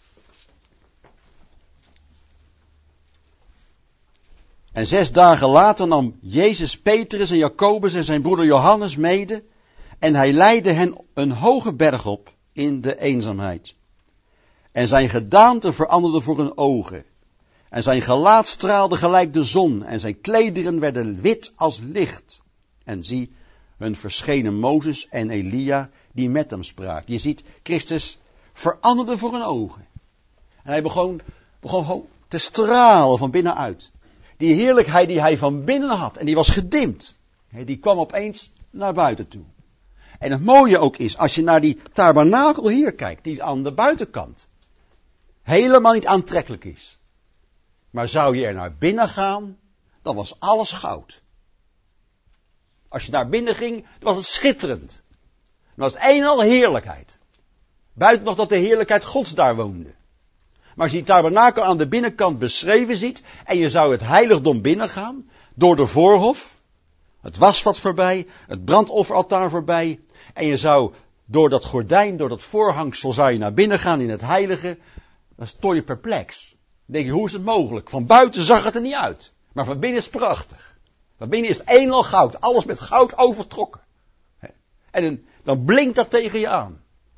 En zes dagen later nam Jezus Petrus en Jacobus en zijn broeder Johannes mede. En hij leidde hen een hoge berg op in de eenzaamheid. En zijn gedaante veranderde voor hun ogen. En zijn gelaat straalde gelijk de zon, en zijn klederen werden wit als licht. En zie, hun verschenen Mozes en Elia, die met hem spraken. Je ziet, Christus veranderde voor hun ogen. En hij begon, begon te stralen van binnenuit. Die heerlijkheid die hij van binnen had, en die was gedimd, die kwam opeens naar buiten toe. En het mooie ook is, als je naar die tabernakel hier kijkt, die aan de buitenkant helemaal niet aantrekkelijk is. Maar zou je er naar binnen gaan, dan was alles goud. Als je naar binnen ging, dan was het schitterend. Dan was het een en al heerlijkheid. Buiten nog dat de heerlijkheid Gods daar woonde. Maar als je die tabernakel aan de binnenkant beschreven ziet, en je zou het heiligdom binnengaan, door de voorhof, het wasvat voorbij, het brandofferaltaar voorbij, en je zou door dat gordijn, door dat voorhangsel, zou je naar binnen gaan in het heilige, dan stond je perplex. Dan denk je, hoe is het mogelijk? Van buiten zag het er niet uit. Maar van binnen is het prachtig. Van binnen is het een en al goud. Alles met goud overtrokken. En dan blinkt dat tegen je aan.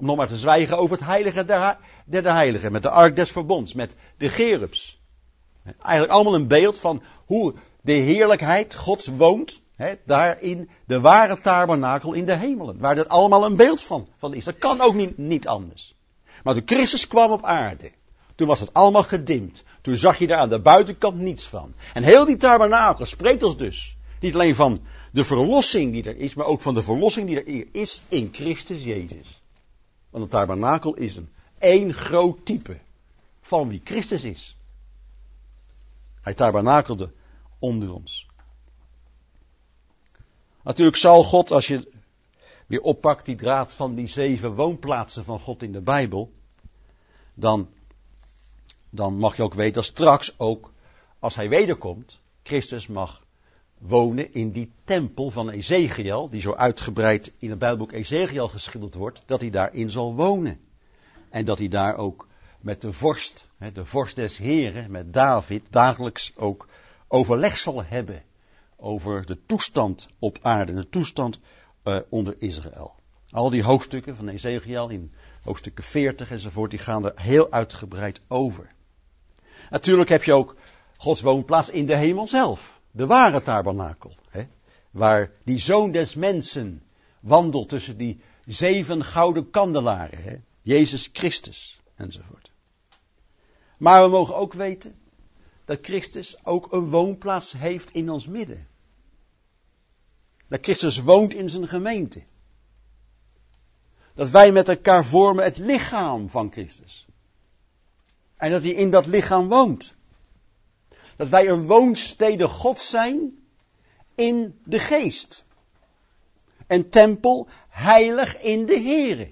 nog maar te zwijgen over het heilige der, der de heiligen, met de ark des verbonds, met de cherubs. Eigenlijk allemaal een beeld van hoe de heerlijkheid Gods woont, he, daar in de ware tabernakel in de hemelen, waar dat allemaal een beeld van, van is. Dat kan ook niet, niet anders. Maar toen Christus kwam op aarde, toen was het allemaal gedimd. Toen zag je daar aan de buitenkant niets van. En heel die tabernakel spreekt ons dus niet alleen van de verlossing die er is, maar ook van de verlossing die er is in Christus Jezus. Want een tabernakel is een één groot type van wie Christus is. Hij tabernakelde onder ons. Natuurlijk zal God, als je weer oppakt die draad van die zeven woonplaatsen van God in de Bijbel, dan, dan mag je ook weten dat straks ook, als hij wederkomt, Christus mag wonen in die tempel van Ezekiel, die zo uitgebreid in het Bijbelboek Ezekiel geschilderd wordt, dat hij daarin zal wonen. En dat hij daar ook met de vorst, de vorst des Heren, met David, dagelijks ook overleg zal hebben over de toestand op aarde, de toestand uh, onder Israël. Al die hoofdstukken van Ezekiel in hoofdstukken veertig enzovoort, die gaan er heel uitgebreid over. Natuurlijk heb je ook Gods woonplaats in de hemel zelf, de ware tabernakel, hè, waar die zoon des mensen wandelt tussen die zeven gouden kandelaren, hè, Jezus Christus enzovoort. Maar we mogen ook weten dat Christus ook een woonplaats heeft in ons midden. Dat Christus woont in zijn gemeente. Dat wij met elkaar vormen het lichaam van Christus. En dat hij in dat lichaam woont. Dat wij een woonstede Gods zijn in de geest. Een tempel heilig in de Here.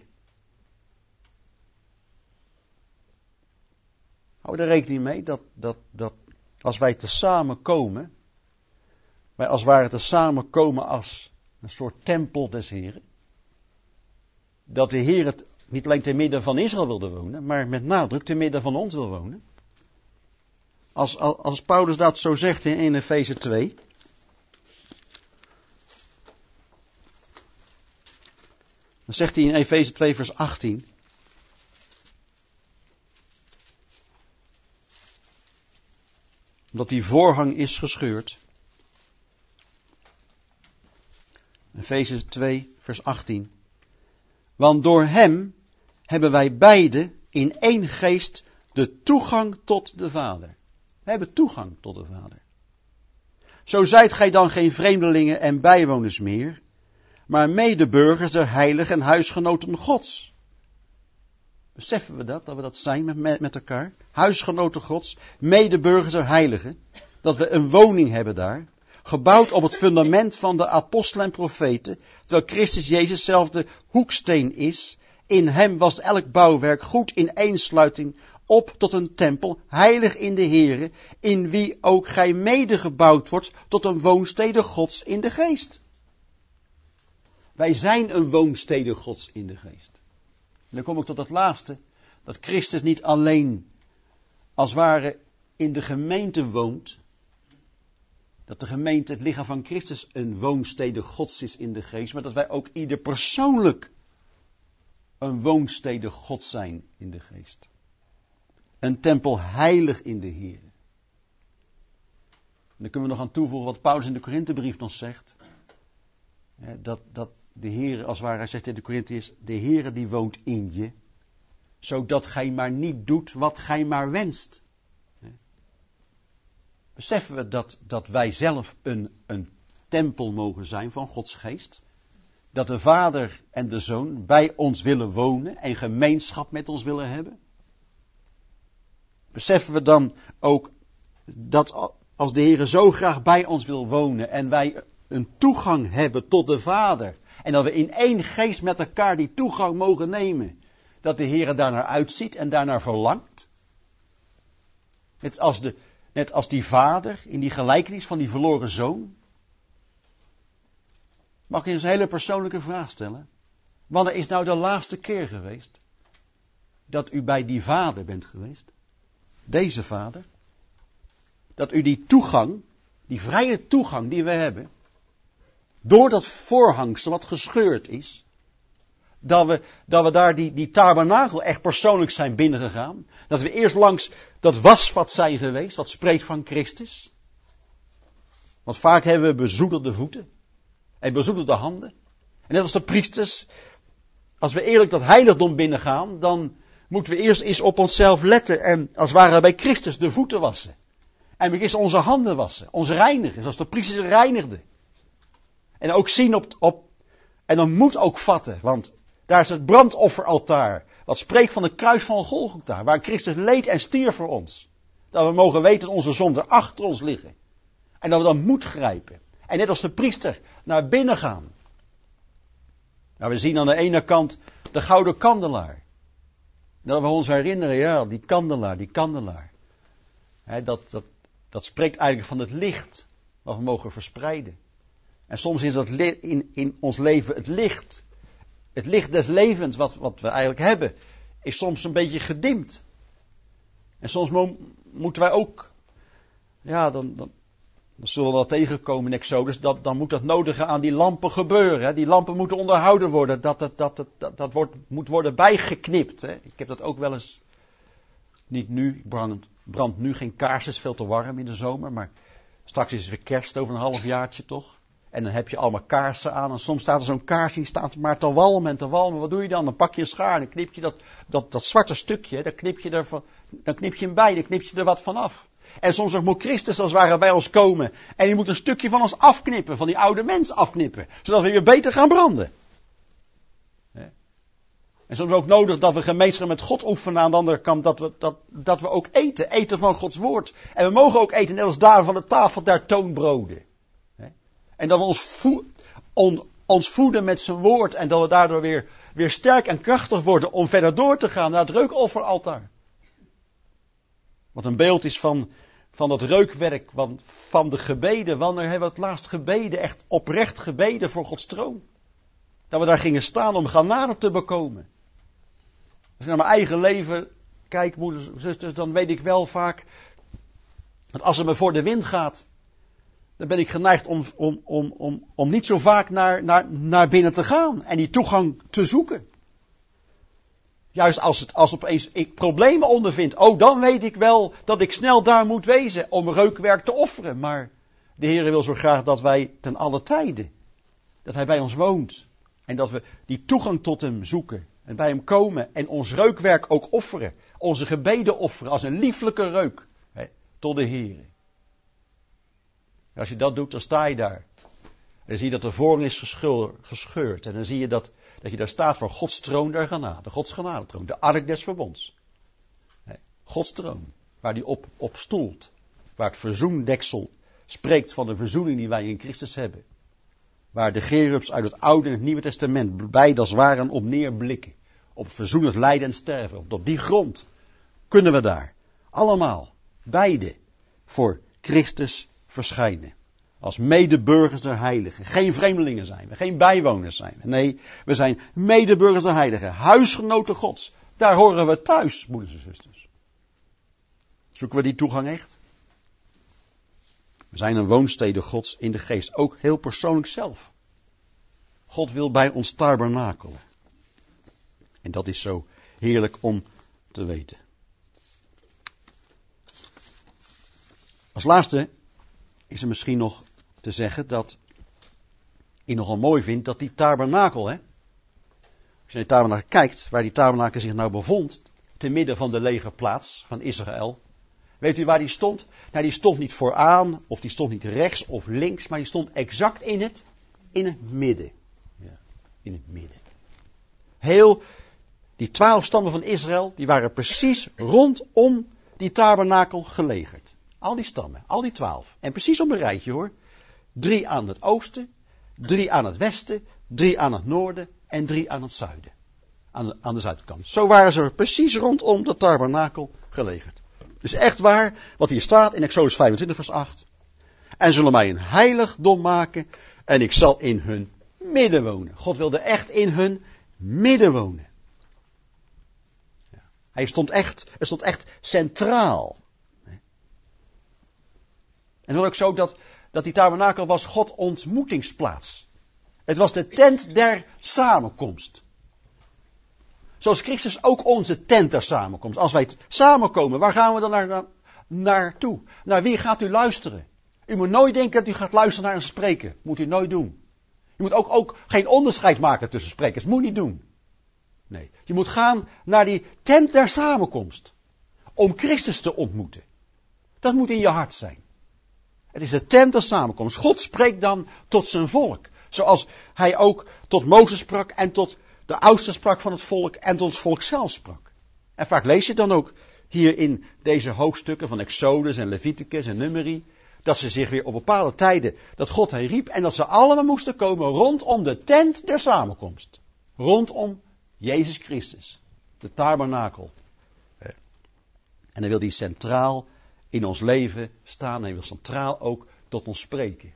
Hou er rekening mee dat, dat, dat als wij tezamen komen, wij als het ware tezamen komen als een soort tempel des Heren, dat de Heer het niet alleen te midden van Israël wilde wonen, maar met nadruk te midden van ons wil wonen. Als, als Paulus dat zo zegt in, in Efeze twee, dan zegt hij in Efeze twee vers achttien, omdat die voorhang is gescheurd. Efeze twee vers achttien. Want door hem hebben wij beide in één geest de toegang tot de Vader. We hebben toegang tot de Vader. Zo zijt gij dan geen vreemdelingen en bijwoners meer, maar medeburgers der heiligen en huisgenoten Gods. Beseffen we dat, dat we dat zijn met, met elkaar? Huisgenoten Gods, medeburgers der heiligen, dat we een woning hebben daar, gebouwd op het fundament van de apostelen en profeten, terwijl Christus Jezus zelf de hoeksteen is. In hem was elk bouwwerk goed in eensluiting op tot een tempel, heilig in de Here, in wie ook gij mede gebouwd wordt tot een woonstede Gods in de geest. Wij zijn een woonstede Gods in de geest. En dan kom ik tot het laatste, dat Christus niet alleen als het ware in de gemeente woont, dat de gemeente, het lichaam van Christus, een woonstede Gods is in de geest, maar dat wij ook ieder persoonlijk een woonstede Gods zijn in de geest. Een tempel heilig in de Heer. En dan kunnen we nog aan toevoegen wat Paulus in de Korinthebrief nog zegt. Dat, dat de Heer, als waar hij zegt in de Korintheërs, de Heer die woont in je, zodat gij maar niet doet wat gij maar wenst. Beseffen we dat, dat wij zelf een, een tempel mogen zijn van Gods geest? Dat de Vader en de Zoon bij ons willen wonen en gemeenschap met ons willen hebben? Beseffen we dan ook dat als de Heer zo graag bij ons wil wonen en wij een toegang hebben tot de Vader en dat we in één geest met elkaar die toegang mogen nemen, dat de Heer daarnaar uitziet en daarnaar verlangt? Net als, de, net als die vader in die gelijkenis van die verloren zoon. Mag ik eens een hele persoonlijke vraag stellen? Wanneer is nou de laatste keer geweest dat u bij die vader bent geweest? Deze vader. Dat u die toegang, die vrije toegang die we hebben, door dat voorhangsel wat gescheurd is, Dat we, dat we daar die, die tabernakel echt persoonlijk zijn binnengegaan. Dat we eerst langs dat wasvat zijn geweest, wat spreekt van Christus. Want vaak hebben we bezoedelde voeten. En bezoedelde handen. En net als de priesters, als we eerlijk dat heiligdom binnengaan, dan moeten we eerst eens op onszelf letten en als het ware bij Christus de voeten wassen. En we eerst onze handen wassen, ons reinigen, zoals de priesters reinigden. En ook zien op, op, en dan moet ook vatten, want daar is het brandofferaltaar, wat spreekt van het kruis van Golgotha, waar Christus leed en stierf voor ons. Dat we mogen weten dat onze zonden achter ons liggen. En dat we dan moed grijpen. En net als de priester naar binnen gaan. Nou, we zien aan de ene kant de gouden kandelaar. Dat we ons herinneren, ja, die kandelaar, die kandelaar. He, dat, dat, dat spreekt eigenlijk van het licht wat we mogen verspreiden. En soms is dat li- in, in ons leven het licht. Het licht des levens wat, wat we eigenlijk hebben, is soms een beetje gedimd. En soms mo- moeten wij ook, ja, dan, dan, dan zullen we wel tegenkomen in Exodus, dat, dan moet dat nodige aan die lampen gebeuren. Hè. Die lampen moeten onderhouden worden, dat, dat, dat, dat, dat, dat wordt, moet worden bijgeknipt. Hè. Ik heb dat ook wel eens, niet nu, ik brand, brand nu geen kaars, het is veel te warm in de zomer, maar straks is het weer kerst over een halfjaartje toch. En dan heb je allemaal kaarsen aan. En soms staat er zo'n kaars die staat maar te walmen en te walmen. Wat doe je dan? Dan pak je een schaar en dan knip je dat, dat, dat zwarte stukje. Dan knip je, er van, dan knip je hem bij. Dan knip je er wat van af. En soms ook moet Christus als het ware bij ons komen. En die moet een stukje van ons afknippen. Van die oude mens afknippen. Zodat we weer beter gaan branden. En soms ook nodig dat we gemeenschap met God oefenen. Aan de andere kant dat we, dat, dat we ook eten. Eten van Gods woord. En we mogen ook eten net als daar van de tafel der toonbroden. En dat we ons, vo- on, ons voeden met zijn woord. En dat we daardoor weer, weer sterk en krachtig worden om verder door te gaan naar het reukofferaltaar. Wat een beeld is van, van dat reukwerk, van, van de gebeden. Wanneer hebben we het laatst gebeden, echt oprecht gebeden voor Gods troon? Dat we daar gingen staan om genade te bekomen. Als ik naar mijn eigen leven kijk, moeders en zusters, dan weet ik wel vaak dat als het me voor de wind gaat, dan ben ik geneigd om, om, om, om, om niet zo vaak naar, naar, naar binnen te gaan en die toegang te zoeken. Juist als het als opeens ik problemen ondervind, oh dan weet ik wel dat ik snel daar moet wezen om reukwerk te offeren. Maar de Heer wil zo graag dat wij ten alle tijde, dat Hij bij ons woont. En dat we die toegang tot Hem zoeken en bij Hem komen en ons reukwerk ook offeren. Onze gebeden offeren als een lieflijke reuk hè, tot de Heer. Als je dat doet, dan sta je daar. En dan zie je dat de voorhang is gescheurd. En dan zie je dat, dat je daar staat voor Gods troon der genade. Gods genadetroon. De ark des verbonds. Nee, Gods troon. Waar die op, op stoelt. Waar het verzoendeksel spreekt van de verzoening die wij in Christus hebben. Waar de cherubs uit het Oude en het Nieuwe Testament bij als waren op neerblikken. Op verzoenend lijden en sterven. Op die grond kunnen we daar allemaal, beide, voor Christus verschijnen. Als medeburgers der heiligen. Geen vreemdelingen zijn we. Geen bijwoners zijn we. Nee, we zijn medeburgers der heiligen. Huisgenoten Gods. Daar horen we thuis, moeders en zusters. Zoeken we die toegang echt? We zijn een woonstede Gods in de geest. Ook heel persoonlijk zelf. God wil bij ons tabernakelen. En dat is zo heerlijk om te weten. Als laatste is er misschien nog te zeggen dat ik nogal mooi vind dat die tabernakel, hè, als je naar die tabernakel kijkt, waar die tabernakel zich nou bevond, te midden van de legerplaats van Israël, weet u waar die stond? Nou, die stond niet vooraan, of die stond niet rechts of links, maar die stond exact in het, in het midden. Ja, in het midden. Heel, die twaalf stammen van Israël, die waren precies rondom die tabernakel gelegerd. Al die stammen, al die twaalf. En precies op een rijtje hoor. Drie aan het oosten, drie aan het westen, drie aan het noorden en drie aan het zuiden. Aan de, aan de zuidkant. Zo waren ze precies rondom de tabernakel gelegerd. Dus echt waar, wat hier staat in Exodus vijfentwintig vers acht. En zullen mij een heiligdom maken en ik zal in hun midden wonen. God wilde echt in hun midden wonen. Ja. Hij stond echt, hij stond echt centraal. En het was ook zo dat, dat die tabernakel was God ontmoetingsplaats. Het was de tent der samenkomst. Zoals Christus ook onze tent der samenkomst. Als wij samenkomen, waar gaan we dan naar, naar, naartoe? Naar wie gaat u luisteren? U moet nooit denken dat u gaat luisteren naar een spreker. Moet u nooit doen. Je moet ook, ook geen onderscheid maken tussen sprekers. Moet niet doen. Nee, je moet gaan naar die tent der samenkomst. Om Christus te ontmoeten. Dat moet in je hart zijn. Het is de tent der samenkomst. God spreekt dan tot zijn volk. Zoals hij ook tot Mozes sprak en tot de oudsten sprak van het volk en tot het volk zelf sprak. En vaak lees je dan ook hier in deze hoofdstukken van Exodus en Leviticus en Numeri, dat ze zich weer op bepaalde tijden, dat God hen riep en dat ze allemaal moesten komen rondom de tent der samenkomst. Rondom Jezus Christus, de tabernakel. En dan wil hij centraal in ons leven staan en hij wil centraal ook tot ons spreken.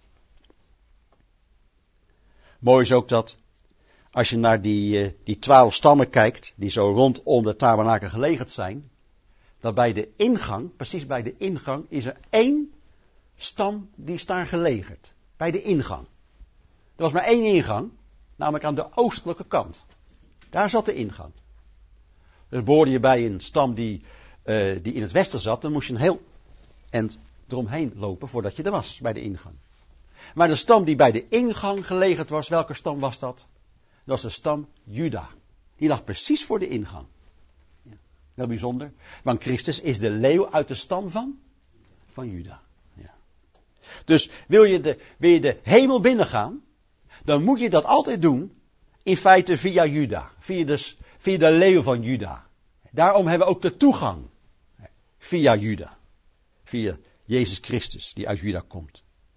Mooi is ook dat, als je naar die, die twaalf stammen kijkt, die zo rondom de tabernakel gelegerd zijn, dat bij de ingang, precies bij de ingang, is er één stam die is daar gelegerd. Bij de ingang. Er was maar één ingang, namelijk aan de oostelijke kant. Daar zat de ingang. Dus behoorde je bij een stam die, uh, die in het westen zat, dan moest je een heel eind eromheen lopen voordat je er was, bij de ingang. Maar de stam die bij de ingang gelegerd was, welke stam was dat? Dat was de stam Juda. Die lag precies voor de ingang. Ja, wel bijzonder. Want Christus is de leeuw uit de stam van, van Juda. Ja. Dus wil je, de, wil je de hemel binnengaan, dan moet je dat altijd doen, in feite via Juda. Via de, via de leeuw van Juda. Daarom hebben we ook de toegang. Via Juda. Via Jezus Christus, die uit Juda komt.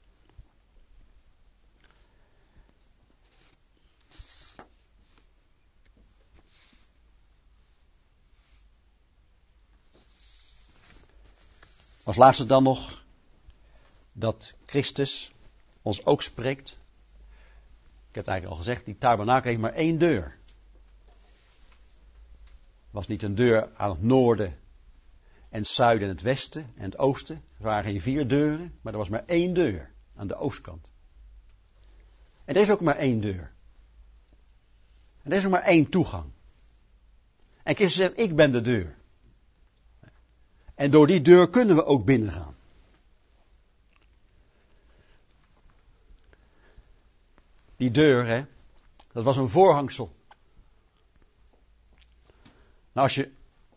Als laatste dan nog dat Christus ons ook spreekt. Ik heb het eigenlijk al gezegd, die tabernakel heeft maar één deur. Het was niet een deur aan het noorden en het zuiden en het westen en het oosten. Er waren geen vier deuren, maar er was maar één deur aan de oostkant. En er is ook maar één deur. En er is ook maar één toegang. En Christus zegt, ik ben de deur. En door die deur kunnen we ook binnengaan. Die deur, hè, dat was een voorhangsel. Nou, als je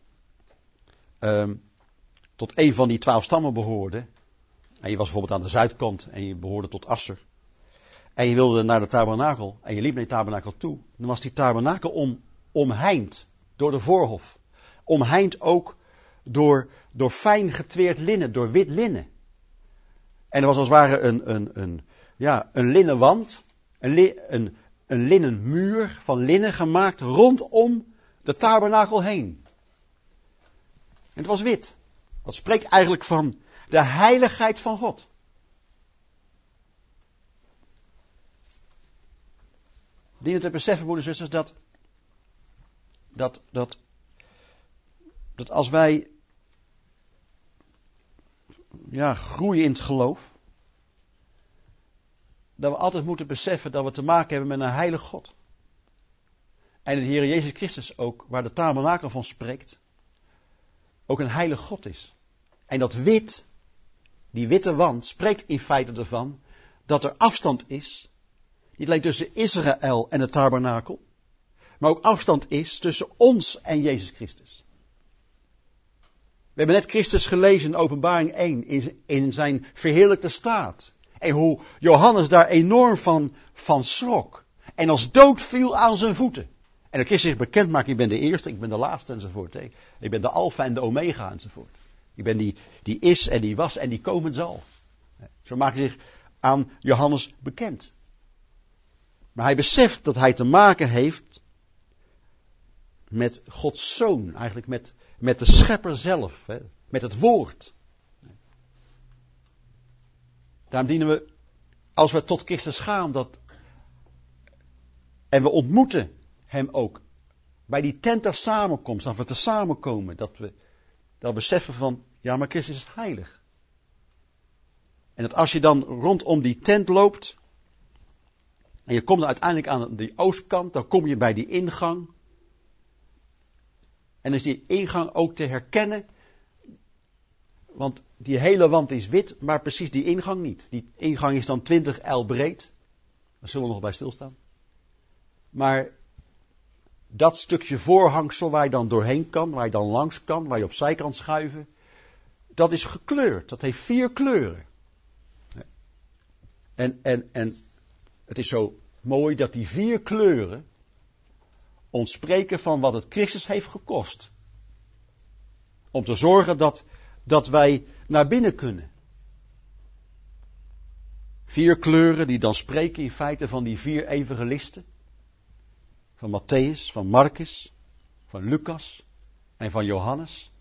um, tot een van die twaalf stammen behoorde, en je was bijvoorbeeld aan de zuidkant en je behoorde tot Asser, en je wilde naar de tabernakel, en je liep naar die tabernakel toe, dan was die tabernakel om, omheind door de voorhof. Omheind ook door, door fijn getweerd linnen, door wit linnen. En er was als het ware een, een, een, ja, een linnen wand, een, li, een, een linnen muur van linnen gemaakt rondom de tabernakel heen. En het was wit. Dat spreekt eigenlijk van de heiligheid van God. Dienen te beseffen, broeders en zusters, dat, dat, dat, dat als wij ja, groeien in het geloof, dat we altijd moeten beseffen dat we te maken hebben met een heilig God. En de Heer Jezus Christus ook, waar de tabernakel van spreekt, ook een heilig God is. En dat wit, die witte wand, spreekt in feite ervan dat er afstand is, niet alleen tussen Israël en het tabernakel, maar ook afstand is tussen ons en Jezus Christus. We hebben net Christus gelezen in Openbaring één, in, in zijn verheerlijkte staat. En hoe Johannes daar enorm van, van schrok. En als dood viel aan zijn voeten. En dat Christus zich bekend maakt, ik ben de eerste, ik ben de laatste enzovoort. Hè. Ik ben de alfa en de omega enzovoort. Ik ben die, die is en die was en die komen zal. Zo maakt hij zich aan Johannes bekend. Maar hij beseft dat hij te maken heeft met Gods Zoon. Eigenlijk met, met de Schepper zelf. Hè. Met het woord. Daarom dienen we, als we tot Christus gaan, dat, en we ontmoeten hem ook bij die tent der samenkomst, dat we te samenkomen, dat we dat beseffen van, ja, maar Christus is heilig. En dat als je dan rondom die tent loopt, en je komt uiteindelijk aan die oostkant, dan kom je bij die ingang, En is die ingang ook te herkennen. Want die hele wand is wit, maar precies die ingang niet. Die ingang is dan twintig el breed. Daar zullen we nog bij stilstaan. Maar dat stukje voorhangsel waar je dan doorheen kan, waar je dan langs kan, waar je opzij kan schuiven. Dat is gekleurd. Dat heeft vier kleuren. En, en, en het is zo mooi dat die vier kleuren ons spreken van wat het Christus heeft gekost. Om te zorgen dat, dat wij naar binnen kunnen. Vier kleuren die dan spreken in feite van die vier evangelisten. Van Matthäus, van Marcus, van Lucas en van Johannes.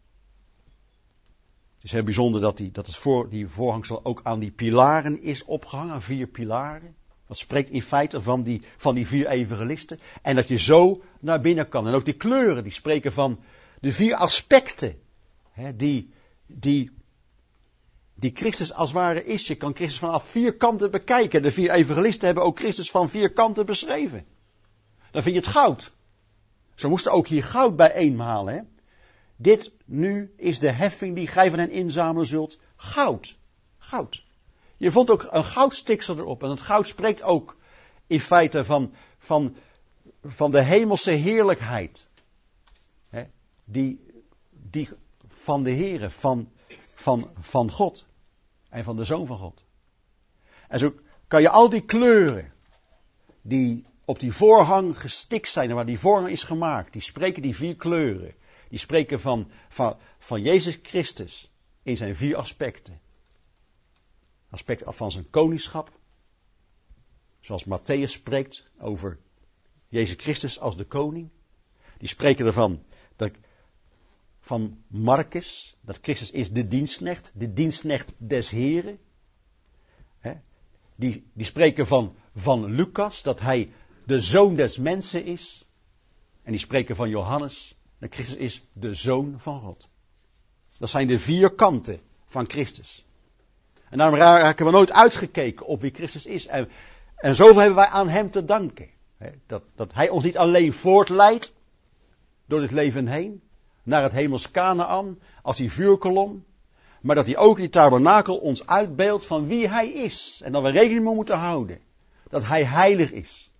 Het is heel bijzonder dat, die, dat het voor, die voorhangsel ook aan die pilaren is opgehangen, aan vier pilaren. Dat spreekt in feite van die, van die vier evangelisten. En dat je zo naar binnen kan. En ook die kleuren, die spreken van de vier aspecten. Hè, die, die, die Christus als het ware is. Je kan Christus vanaf vier kanten bekijken. De vier evangelisten hebben ook Christus van vier kanten beschreven. Dan vind je het goud. Ze moesten ook hier goud bijeenhalen. Hè? Dit nu is de heffing die gij van hen inzamelen zult. Goud. Goud. Je vond ook een goudstiksel erop. En het goud spreekt ook in feite van, van, van de hemelse heerlijkheid. Hè? Die, die van de Heere, van, van, van God. En van de Zoon van God. En zo kan je al die kleuren die op die voorhang gestikt zijn en waar die voorhang is gemaakt, die spreken die vier kleuren. Die spreken van, van, van Jezus Christus in zijn vier aspecten. Aspect van zijn koningschap. Zoals Matthäus spreekt over Jezus Christus als de koning. Die spreken ervan dat, van Marcus, dat Christus is de dienstknecht, de dienstknecht des Heren. He, die, die spreken van, van Lucas, dat hij de zoon des mensen is. En die spreken van Johannes, dat Christus is de zoon van God. Dat zijn de vier kanten van Christus. En daarom raken we nooit uitgekeken op wie Christus is. En, en zoveel hebben wij aan hem te danken. He, dat, dat hij ons niet alleen voortleidt door dit leven heen, naar het hemels Kanaan, als die vuurkolom, maar dat hij ook die tabernakel ons uitbeeldt van wie hij is. En dat we rekening mee moeten houden. Dat hij heilig is.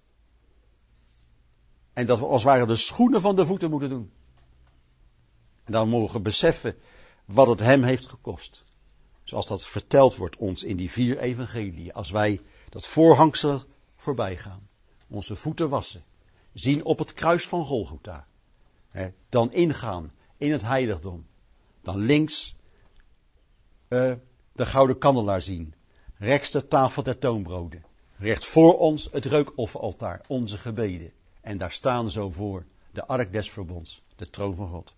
En dat we als het ware de schoenen van de voeten moeten doen. En dan mogen we beseffen wat het hem heeft gekost. Zoals dat verteld wordt ons in die vier evangeliën. Als wij dat voorhangsel voorbij gaan. Onze voeten wassen. Zien op het kruis van Golgotha. He, dan ingaan in het heiligdom. Dan links uh, de gouden kandelaar zien. Rechts de tafel der toonbroden. Rechts voor ons het reukofferaltaar. Onze gebeden. En daar staan zo voor de ark des verbonds. De troon van God.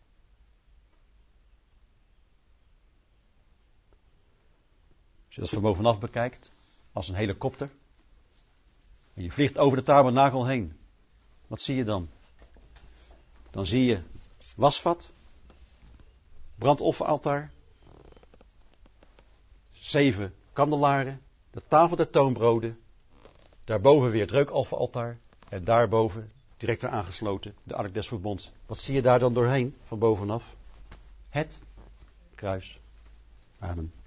Als je dat van bovenaf bekijkt, als een helikopter, en je vliegt over de tabernakel heen, wat zie je dan? Dan zie je wasvat, brandofferaltaar, zeven kandelaren, de tafel der toonbroden, daarboven weer het reukofferaltaar, en daarboven, direct weer aangesloten, de ark des verbonds. Wat zie je daar dan doorheen, van bovenaf? Het kruis. Amen.